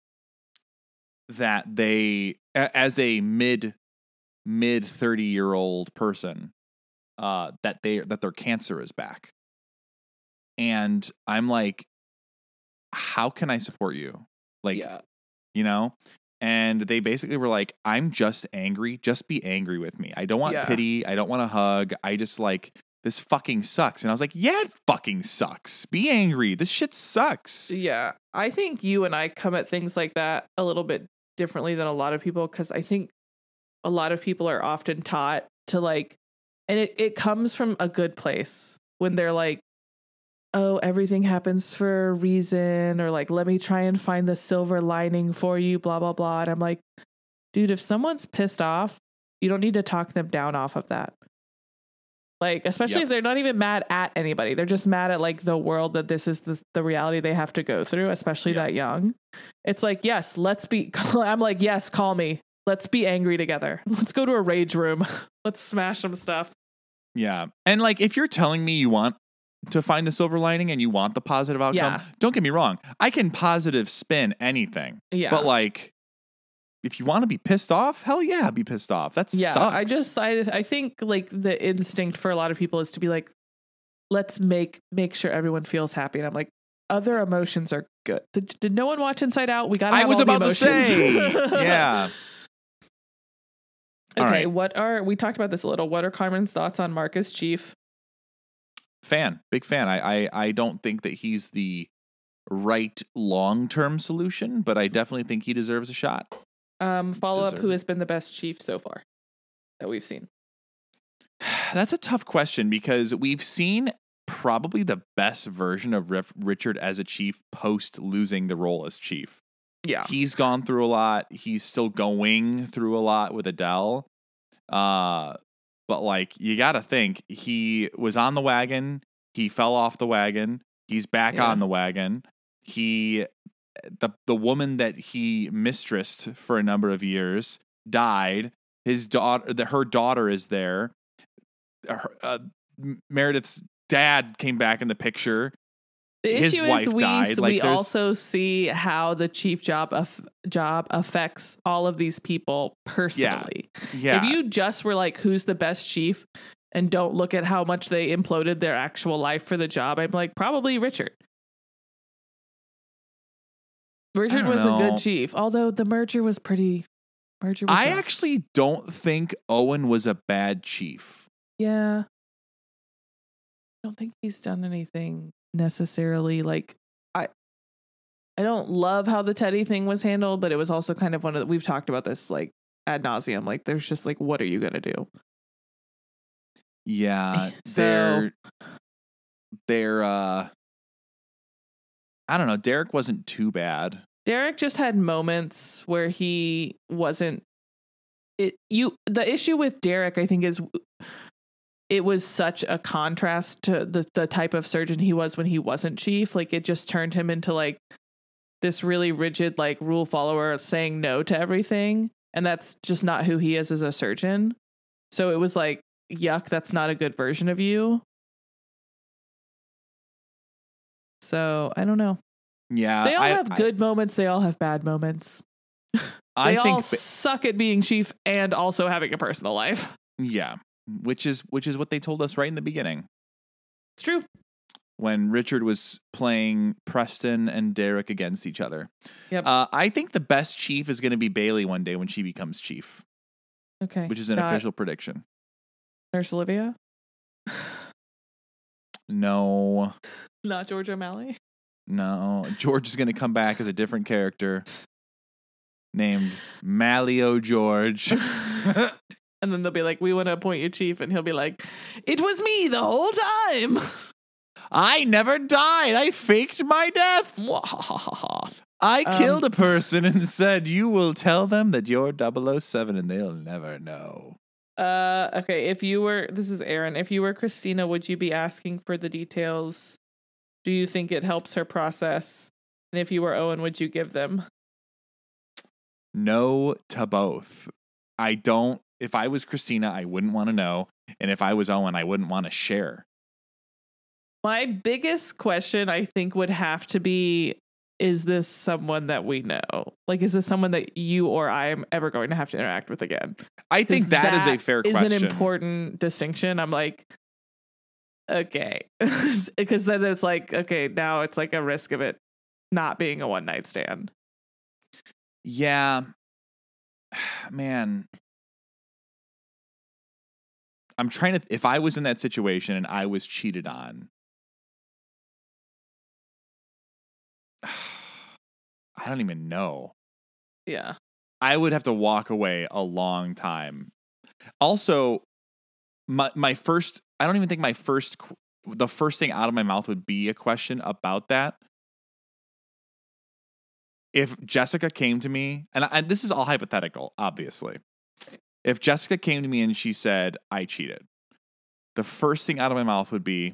that they, a- as a mid mid thirty year old person, uh, that they that their cancer is back, and I'm like, how can I support you? Like,
Yeah.
you know. And they basically were like, I'm just angry. Just be angry with me. I don't want
Yeah.
pity. I don't want a hug. I just like, this fucking sucks. And I was like, yeah, it fucking sucks. Be angry. This shit sucks.
Yeah. I think you and I come at things like that a little bit differently than a lot of people, because I think a lot of people are often taught to like, and it, it comes from a good place when they're like, oh, everything happens for a reason, or like, let me try and find the silver lining for you, blah, blah, blah. And I'm like, dude, if someone's pissed off, you don't need to talk them down off of that. Like, especially
Yep.
if they're not even mad at anybody. They're just mad at like the world that this is the, the reality they have to go through, especially
Yep.
that young. It's like, yes, let's be, I'm like, yes, call me. Let's be angry together. Let's go to a rage room. Let's smash some stuff.
Yeah. And like, if you're telling me you want to find the silver lining and you want the positive outcome,
Yeah.
don't get me wrong. I can positive spin anything.
Yeah.
But like, if you want to be pissed off, hell yeah, be pissed off. That
Yeah,
sucks.
I just I I think like the instinct for a lot of people is to be like, let's make make sure everyone feels happy. And I'm like, other emotions are good. Did, did no one watch Inside Out? We got.
I was
all the
about to
emotions.
say. Yeah. All
Okay,
right.
what are we talked about this a little? What are Carmen's thoughts on Marcus Chief?
Fan. Big fan. I, I, I don't think that he's the right long-term solution, but I definitely think he deserves a shot.
Um, follow up. Who
Deserved.
has been the best chief so far that we've seen?
That's a tough question because we've seen probably the best version of Rif- Richard as a chief post losing the role as chief.
Yeah,
He's gone through a lot. He's still going through a lot with Adele. Uh, but like, you got to think he was on the wagon. He fell off the wagon. He's back
Yeah.
on the wagon. He, the, the woman that he mistressed for a number of years died. His daughter, the, her daughter is there. Her, uh, Meredith's dad came back in the picture.
The
His
issue
wife
is we,
died. Like,
we
there's-
also see how the chief job of job affects all of these people personally.
Yeah.
If you just were like, who's the best chief, and don't look at how much they imploded their actual life for the job, I'm like, probably Richard. Richard
don't
was a
know.
good chief, although the merger was pretty. Merger was
I
rough.
actually don't think Owen was a bad chief.
Yeah. I don't think he's done anything necessarily like I I don't love how the Teddy thing was handled, but it was also kind of one of the, we've talked about this like ad nauseum. Like there's just like, what are you gonna do?
Yeah.
So-
They're they're uh I don't know. Derek wasn't too bad.
Derek just had moments where he wasn't it you the issue with Derek, I think, is it was such a contrast to the the type of surgeon he was when he wasn't chief. Like it just turned him into like this really rigid like rule follower saying no to everything, and that's just not who he is as a surgeon. So it was like, yuck, that's not a good version of you. So I don't know.
Yeah.
They all
I,
have
I-
good moments. They all have bad moments.
I,
They
think
all suck at being chief and also having a personal life.
yeah. Which is which is what they told us right in the beginning.
It's true.
When Richard was playing Preston and Derek against each other.
Yep.
Uh, I think the best chief is going to be Bailey one day when she becomes chief,
Okay.
which is an
Not
official prediction.
Nurse Olivia?
No,
Not George O'Malley?
no. George is going to come back as a different character named Malio George.
And then they'll be like, we want to appoint you chief. And he'll be like, it was me the whole time.
I never died. I faked my death. I
Um,
killed a person and said, you will tell them that you're double oh seven and they'll never know.
Uh, okay. If you were, this is Aaron. If you were Christina, would you be asking for the details? Do you think it helps her process? And if you were Owen, would you give them?
No to both. I don't. If I was Christina, I wouldn't want to know. And if I was Owen, I wouldn't want to share.
My biggest question, I think, would have to be, is this someone that we know? Like, is this someone that you or I am ever going to have to interact with again?
I think
'Cause
that is a fair
is
question.
an important distinction. I'm like, okay. Because then it's like, okay, now it's like a risk of it not being a one night stand.
Yeah. Man. I'm trying to, if I was in that situation and I was cheated on, I don't even know.
Yeah.
I would have to walk away a long time. Also, my my first, I don't even think my first, qu- the first thing out of my mouth would be a question about that. If Jessica came to me, and, I, and this is all hypothetical, obviously. If Jessica came to me and she said, I cheated, the first thing out of my mouth would be,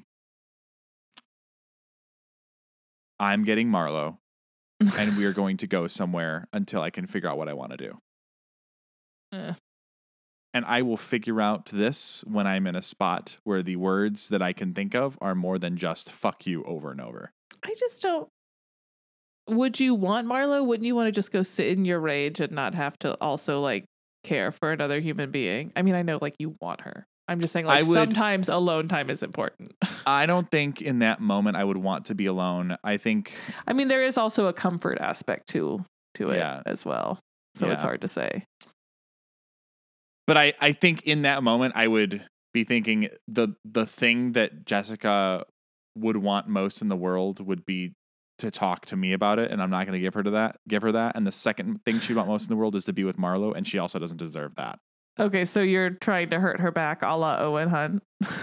I'm getting Marlo, and we are going to go somewhere until I can figure out what I want to do.
Eh.
And I will figure out this when I'm in a spot where the words that I can think of are more than just fuck you over and over.
I just don't. Would you want Marlo? Wouldn't you want to just go sit in your rage and not have to also like care for another human being? I mean, I know like you want her. I'm just saying like
I would-
sometimes alone time is important.
I don't think in that moment I would want to be alone. I think,
I mean, there is also a comfort aspect to to it
Yeah.
as well. So it's
Yeah.
hard to say.
but I, I think in that moment I would be thinking the the thing that Jessica would want most in the world would be to talk to me about it, and I'm not going to give her to that, give her that. And the second thing she'd want most in the world is to be with Marlo, and she also doesn't deserve that.
Okay, so you're trying to hurt her back, a la Owen Hunt.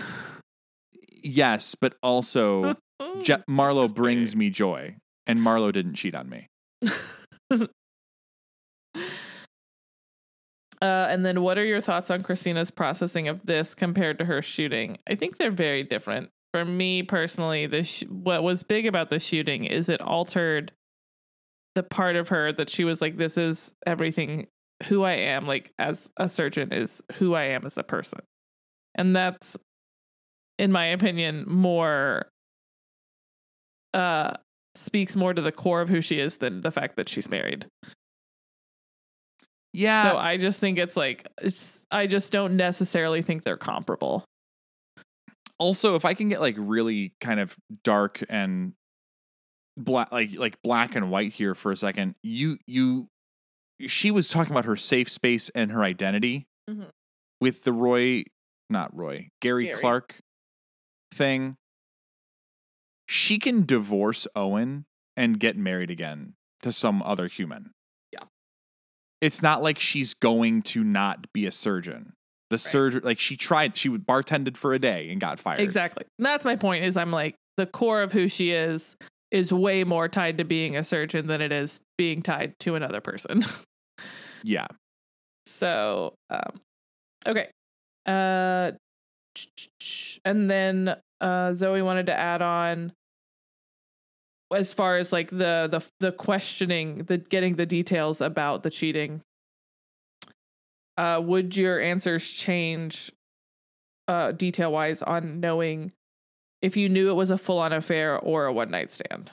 Yes, but also Je- Marlo brings me joy, and Marlo didn't cheat on me.
Uh, and then what are your thoughts on Christina's processing of this compared to her shooting? I think they're very different. For me personally, the sh- what was big about the shooting is it altered the part of her that she was like, this is everything who I am, like as a surgeon is who I am as a person. And that's in my opinion, more uh speaks more to the core of who she is than the fact that she's married.
Yeah.
So I just think it's like it's I just don't necessarily think they're comparable.
Also, if I can get like really kind of dark and black, like like black and white here for a second, you you she was talking about her safe space and her identity
mm-hmm.
with the Roy, not Roy, Gary,
Gary
Clark thing. She can divorce Owen and get married again to some other human.
Yeah.
It's not like she's going to not be a surgeon. The right. surgeon, like she tried, she bartended for a day and got fired.
Exactly. That's my point is I'm like, the core of who she is is way more tied to being a surgeon than it is being tied to another person.
Yeah.
So, um, okay. Uh, and then uh, Zoe wanted to add on as far as like the the the questioning, the getting the details about the cheating. Uh, would your answers change uh, detail wise on knowing if you knew it was a full on affair or a one night stand?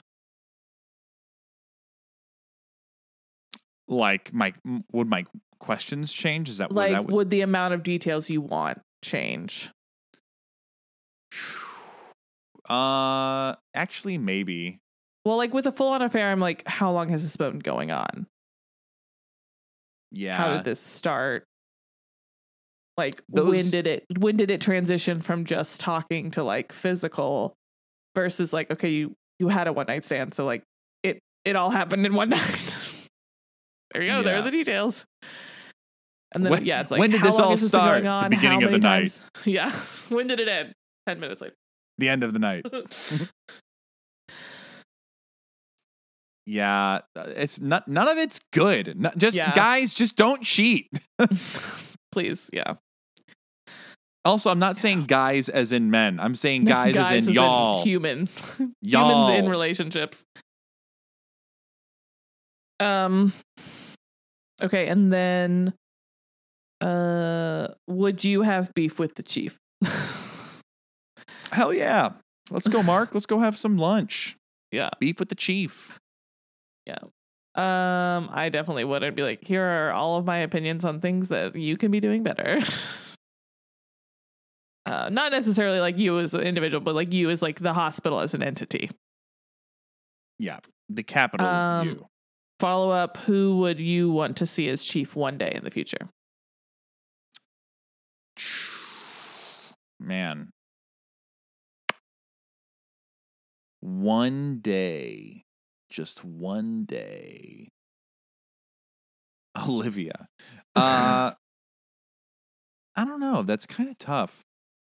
Like my would my questions change? Is that
like
that what...
would the amount of details you want change?
Uh, actually, maybe.
Well, like with a full on affair, I'm like, how long has this been going on?
Yeah.
How did this start? Like,
Those...
when did it when did it transition from just talking to like physical versus like, okay, you you had a one night stand, so like it it all happened in one night. There you go. Yeah. There are the details. And then
when,
yeah, it's like,
when did
how
this
long
all
has this
start?
Been going on?
The beginning
how
of the
times?
night.
Yeah. When did it end? Ten minutes later.
The end of the night. Yeah, it's not. None of it's good. Not, just
yeah.
guys, just don't cheat.
Please, yeah.
Also, I'm not yeah. saying guys as in men. I'm saying guys,
guys
as in
as
y'all.
In human.
Y'all.
Humans in relationships. Um. Okay, and then, uh, would you have beef with the chief?
Hell yeah! Let's go, Mark. Let's go have some lunch.
Yeah,
beef with the chief.
Yeah. Um, I definitely would. I'd be like, here are all of my opinions on things that you can be doing better. uh, not necessarily like you as an individual, but like you as like the hospital as an entity.
Yeah, the capital
um,
U.
Follow up, who would you want to see as chief one day in the future?
Man. One day. Just one day. Olivia. Uh, I don't know. That's kind of tough.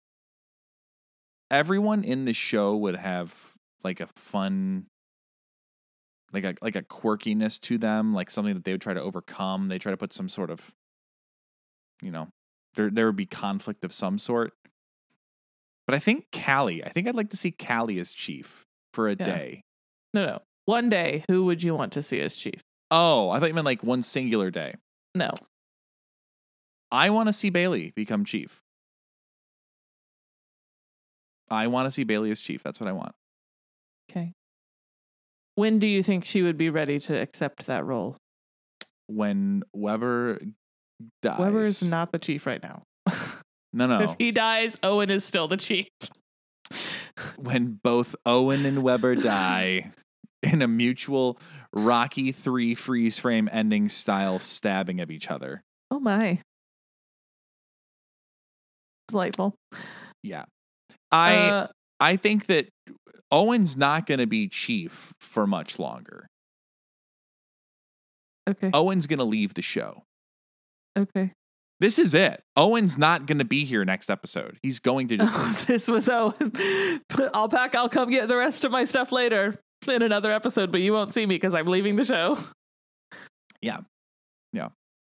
Everyone in the show would have like a fun, like a like a quirkiness to them, like something that they would try to overcome. They try to put some sort of, you know, there there would be conflict of some sort. But I think Callie, I think I'd like to see Callie as chief for a
yeah.
day.
No, no. One day, who would you want to see as chief?
Oh, I thought you meant like one singular day.
No.
I want to see Bailey become chief. I want to see Bailey as chief. That's what I want.
Okay. When do you think she would be ready to accept that role?
When Weber dies.
Weber is not the chief right now.
No, no.
If he dies, Owen is still the chief.
When both Owen and Weber die in a mutual Rocky three freeze frame ending style stabbing of each other.
Oh my. Delightful.
Yeah. I
uh,
I think that Owen's not going to be chief for much longer.
Okay.
Owen's going to leave the show.
Okay.
This is it. Owen's not going to be here next episode. He's going to just leave.
This was Owen. I'll pack. I'll come get the rest of my stuff later in another episode, but you won't see me because I'm leaving the show.
Yeah. Yeah.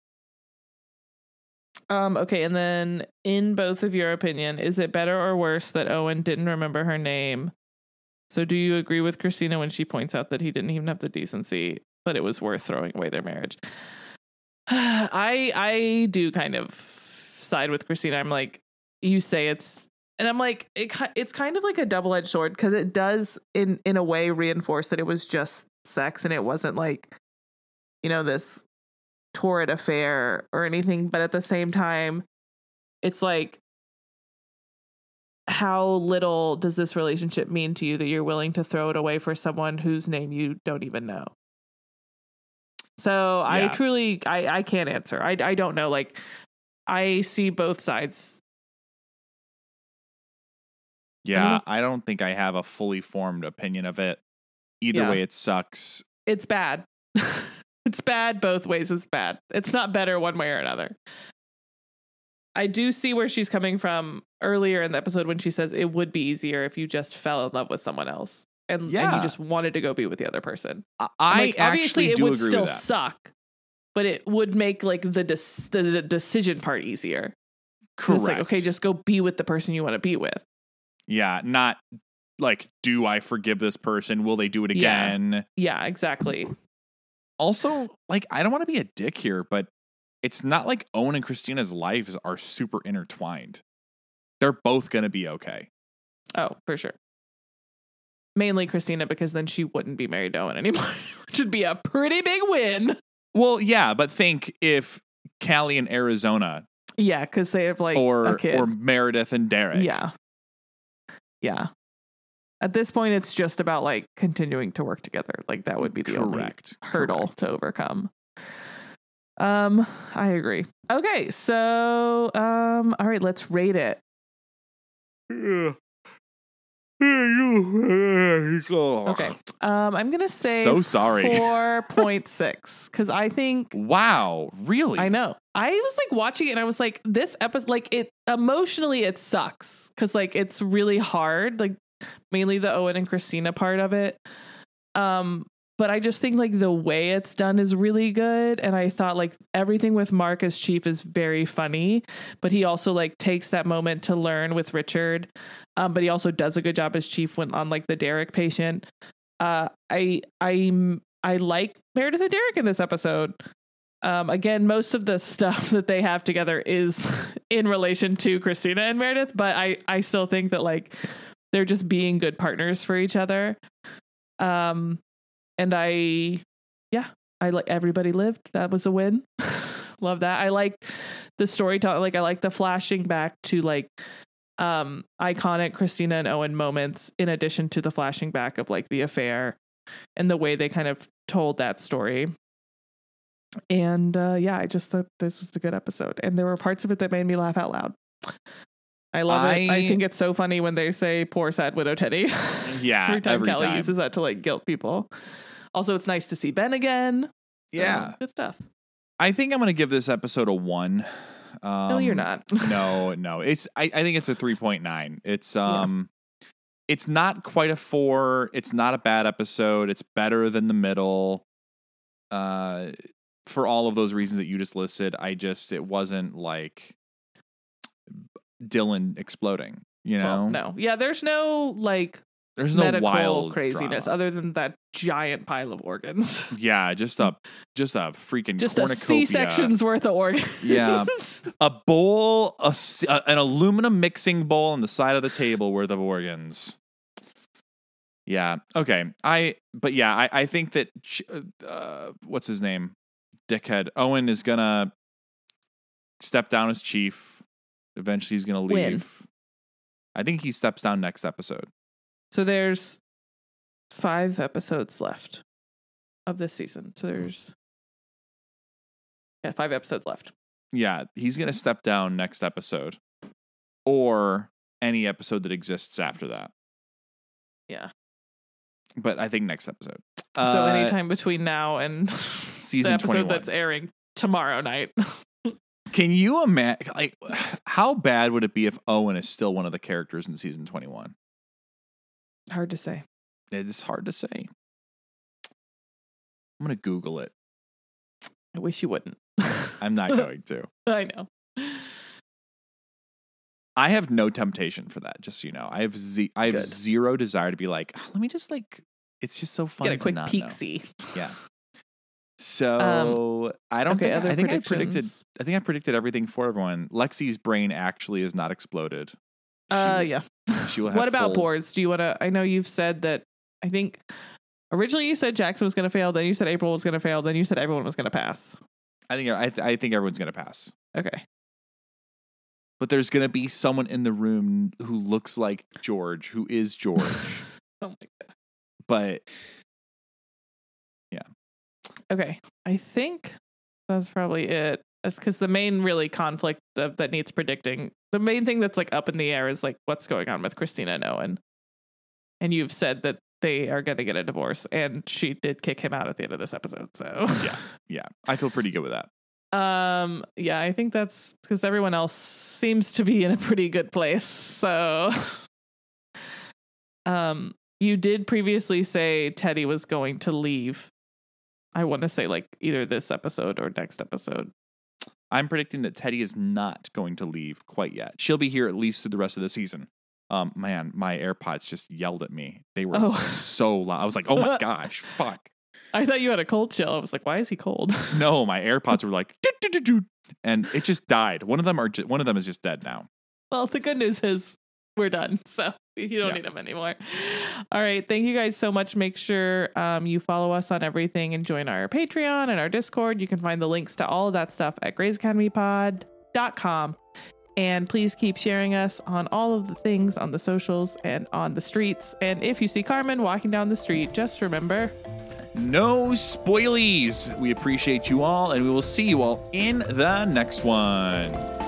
Um, okay, and then in both of your opinion, is it better or worse that Owen didn't remember her name? So do you agree with Christina when she points out that he didn't even have the decency, but it was worth throwing away their marriage? I I do kind of side with Christina. I'm like, you say it's And I'm like, it, it's kind of like a double-edged sword because it does, in in a way, reinforce that it was just sex and it wasn't like, you know, this torrid affair or anything. But at the same time, it's like, how little does this relationship mean to you that you're willing to throw it away for someone whose name you don't even know? So yeah. I truly, I, I can't answer. I, I don't know. Like, I see both sides.
Yeah, mm-hmm. I don't think I have a fully formed opinion of it. Either yeah. way, it sucks.
It's bad. It's bad both ways. It's bad. It's not better one way or another. I do see where she's coming from earlier in the episode when she says it would be easier if you just fell in love with someone else and, yeah. and you just wanted to go be with the other person.
I, I like,
obviously
actually
it
do
would
agree
still
with that.
suck, but it would make like the, de- the, the decision part easier.
Correct.
It's like, okay, just go be with the person you want to be with.
Yeah, not like, do I forgive this person? Will they do it again?
Yeah, yeah, exactly.
Also, like, I don't want to be a dick here, but it's not like Owen and Christina's lives are super intertwined. They're both going to be okay.
Oh, for sure. Mainly Christina, because then she wouldn't be married to Owen anymore, which would be a pretty big win.
Well, yeah, but think if Callie in Arizona.
Yeah, because they have like
or,
a kid.
Or Meredith and Derek.
Yeah. Yeah. At this point, it's just about like continuing to work together. Like that would be the
Correct.
only hurdle
Correct.
to overcome. Um, I agree. Okay, so um, all right, let's rate it. Okay. Um, I'm gonna say
so sorry.
four point six because I think.
Wow, really?
I know. I was like watching it and I was like, this episode, like it emotionally, it sucks because like it's really hard, like mainly the Owen and Christina part of it. Um, but I just think like the way it's done is really good. And I thought like everything with Mark as Chief is very funny, but he also like takes that moment to learn with Richard. Um, but he also does a good job as Chief when on like the Derek patient. Uh, I, I, I like Meredith and Derek in this episode. Um, again, most of the stuff that they have together is in relation to Christina and Meredith, but I, I still think that like they're just being good partners for each other. Um, and I, yeah, I like Everybody Lived. That was a win. Love that. I like the storytelling. Like I like the flashing back to like um, iconic Christina and Owen moments, in addition to the flashing back of like the affair and the way they kind of told that story. And uh, yeah, I just thought this was a good episode. And there were parts of it that made me laugh out loud. I love I, it. I think it's so funny when they say poor sad widow Teddy.
Yeah.
every time
every
Callie
time.
uses that to like guilt people. Also, it's nice to see Ben again.
Yeah.
So, good stuff.
I think I'm going to give this episode a one. Um,
no, you're not.
no, no. It's I, I think it's a three point nine. It's um yeah. It's not quite a four. It's not a bad episode. It's better than the middle. Uh For all of those reasons that you just listed, I just, it wasn't like Dylan exploding, you know?
Well, no. Yeah, there's no like
there's no
medical
wild
craziness
drama.
other than that giant pile of organs.
Yeah, just a just a freaking
just
cornucopia.
a C-section's worth of organs.
Yeah, a bowl, a, an aluminum mixing bowl on the side of the table worth of organs. Yeah. Okay. I. But yeah, I. I think that. Uh, what's his name? Dickhead Owen is gonna step down as Chief. Eventually, he's gonna leave.
When?
I think he steps down next episode.
So there's five episodes left of this season. So there's yeah, five episodes left.
Yeah, he's gonna step down next episode, or any episode that exists after that.
Yeah,
but I think next episode.
So
uh,
anytime between now and
season
the episode
twenty-one
that's airing tomorrow night.
Can you imagine? Like, how bad would it be if Owen is still one of the characters in season twenty-one?
Hard to say.
It's hard to say. I'm gonna Google it.
I wish you wouldn't.
I'm not going to.
I know.
I have no temptation for that. Just so you know, I have ze- I have
Good.
zero desire to be like, oh, let me just like. It's just so fun.
Get a quick
to not
peek
know.
see.
Yeah. So um, I don't
okay,
think I think I predicted
predictions?
I think I predicted everything for everyone. Lexi's brain actually is not exploded.
Uh, yeah.
She will have
What about
full-
boards? Do you want to? I know you've said that. I think originally you said Jackson was going to fail. Then you said April was going to fail. Then you said everyone was going to pass.
I think I, th- I think everyone's gonna pass.
Okay.
But there's gonna be someone in the room who looks like George, who is George.
Oh my god.
But
Okay. I think that's probably it. That's because the main really conflict of, that needs predicting. The main thing that's like up in the air is like what's going on with Christina and Owen. And you've said that they are going to get a divorce, and she did kick him out at the end of this episode. So
yeah, yeah, I feel pretty good with that.
Um, yeah, I think that's because everyone else seems to be in a pretty good place. So, um, you did previously say Teddy was going to leave. I want to say like either this episode or next episode.
I'm predicting that Teddy is not going to leave quite yet. She'll be here at least through the rest of the season. Um, man, my AirPods just yelled at me. They were
Oh.
so loud. I was like, oh my gosh, fuck.
I thought you had a cold chill. I was like, why is he cold?
No, my AirPods were like, "Doot, doot, doot, doot," and it just died. One of them are ju- one of them is just dead now.
Well, the good news is we're done. So you don't
Yeah.
need them anymore. All right. Thank you guys so much. Make sure um, you follow us on everything and join our Patreon and our Discord. You can find the links to all of that stuff at grays academy pod dot com. And please keep sharing us on all of the things on the socials and on the streets. And if you see Carmen walking down the street, just remember,
No spoilies. We appreciate you all, and we will see you all in the next one.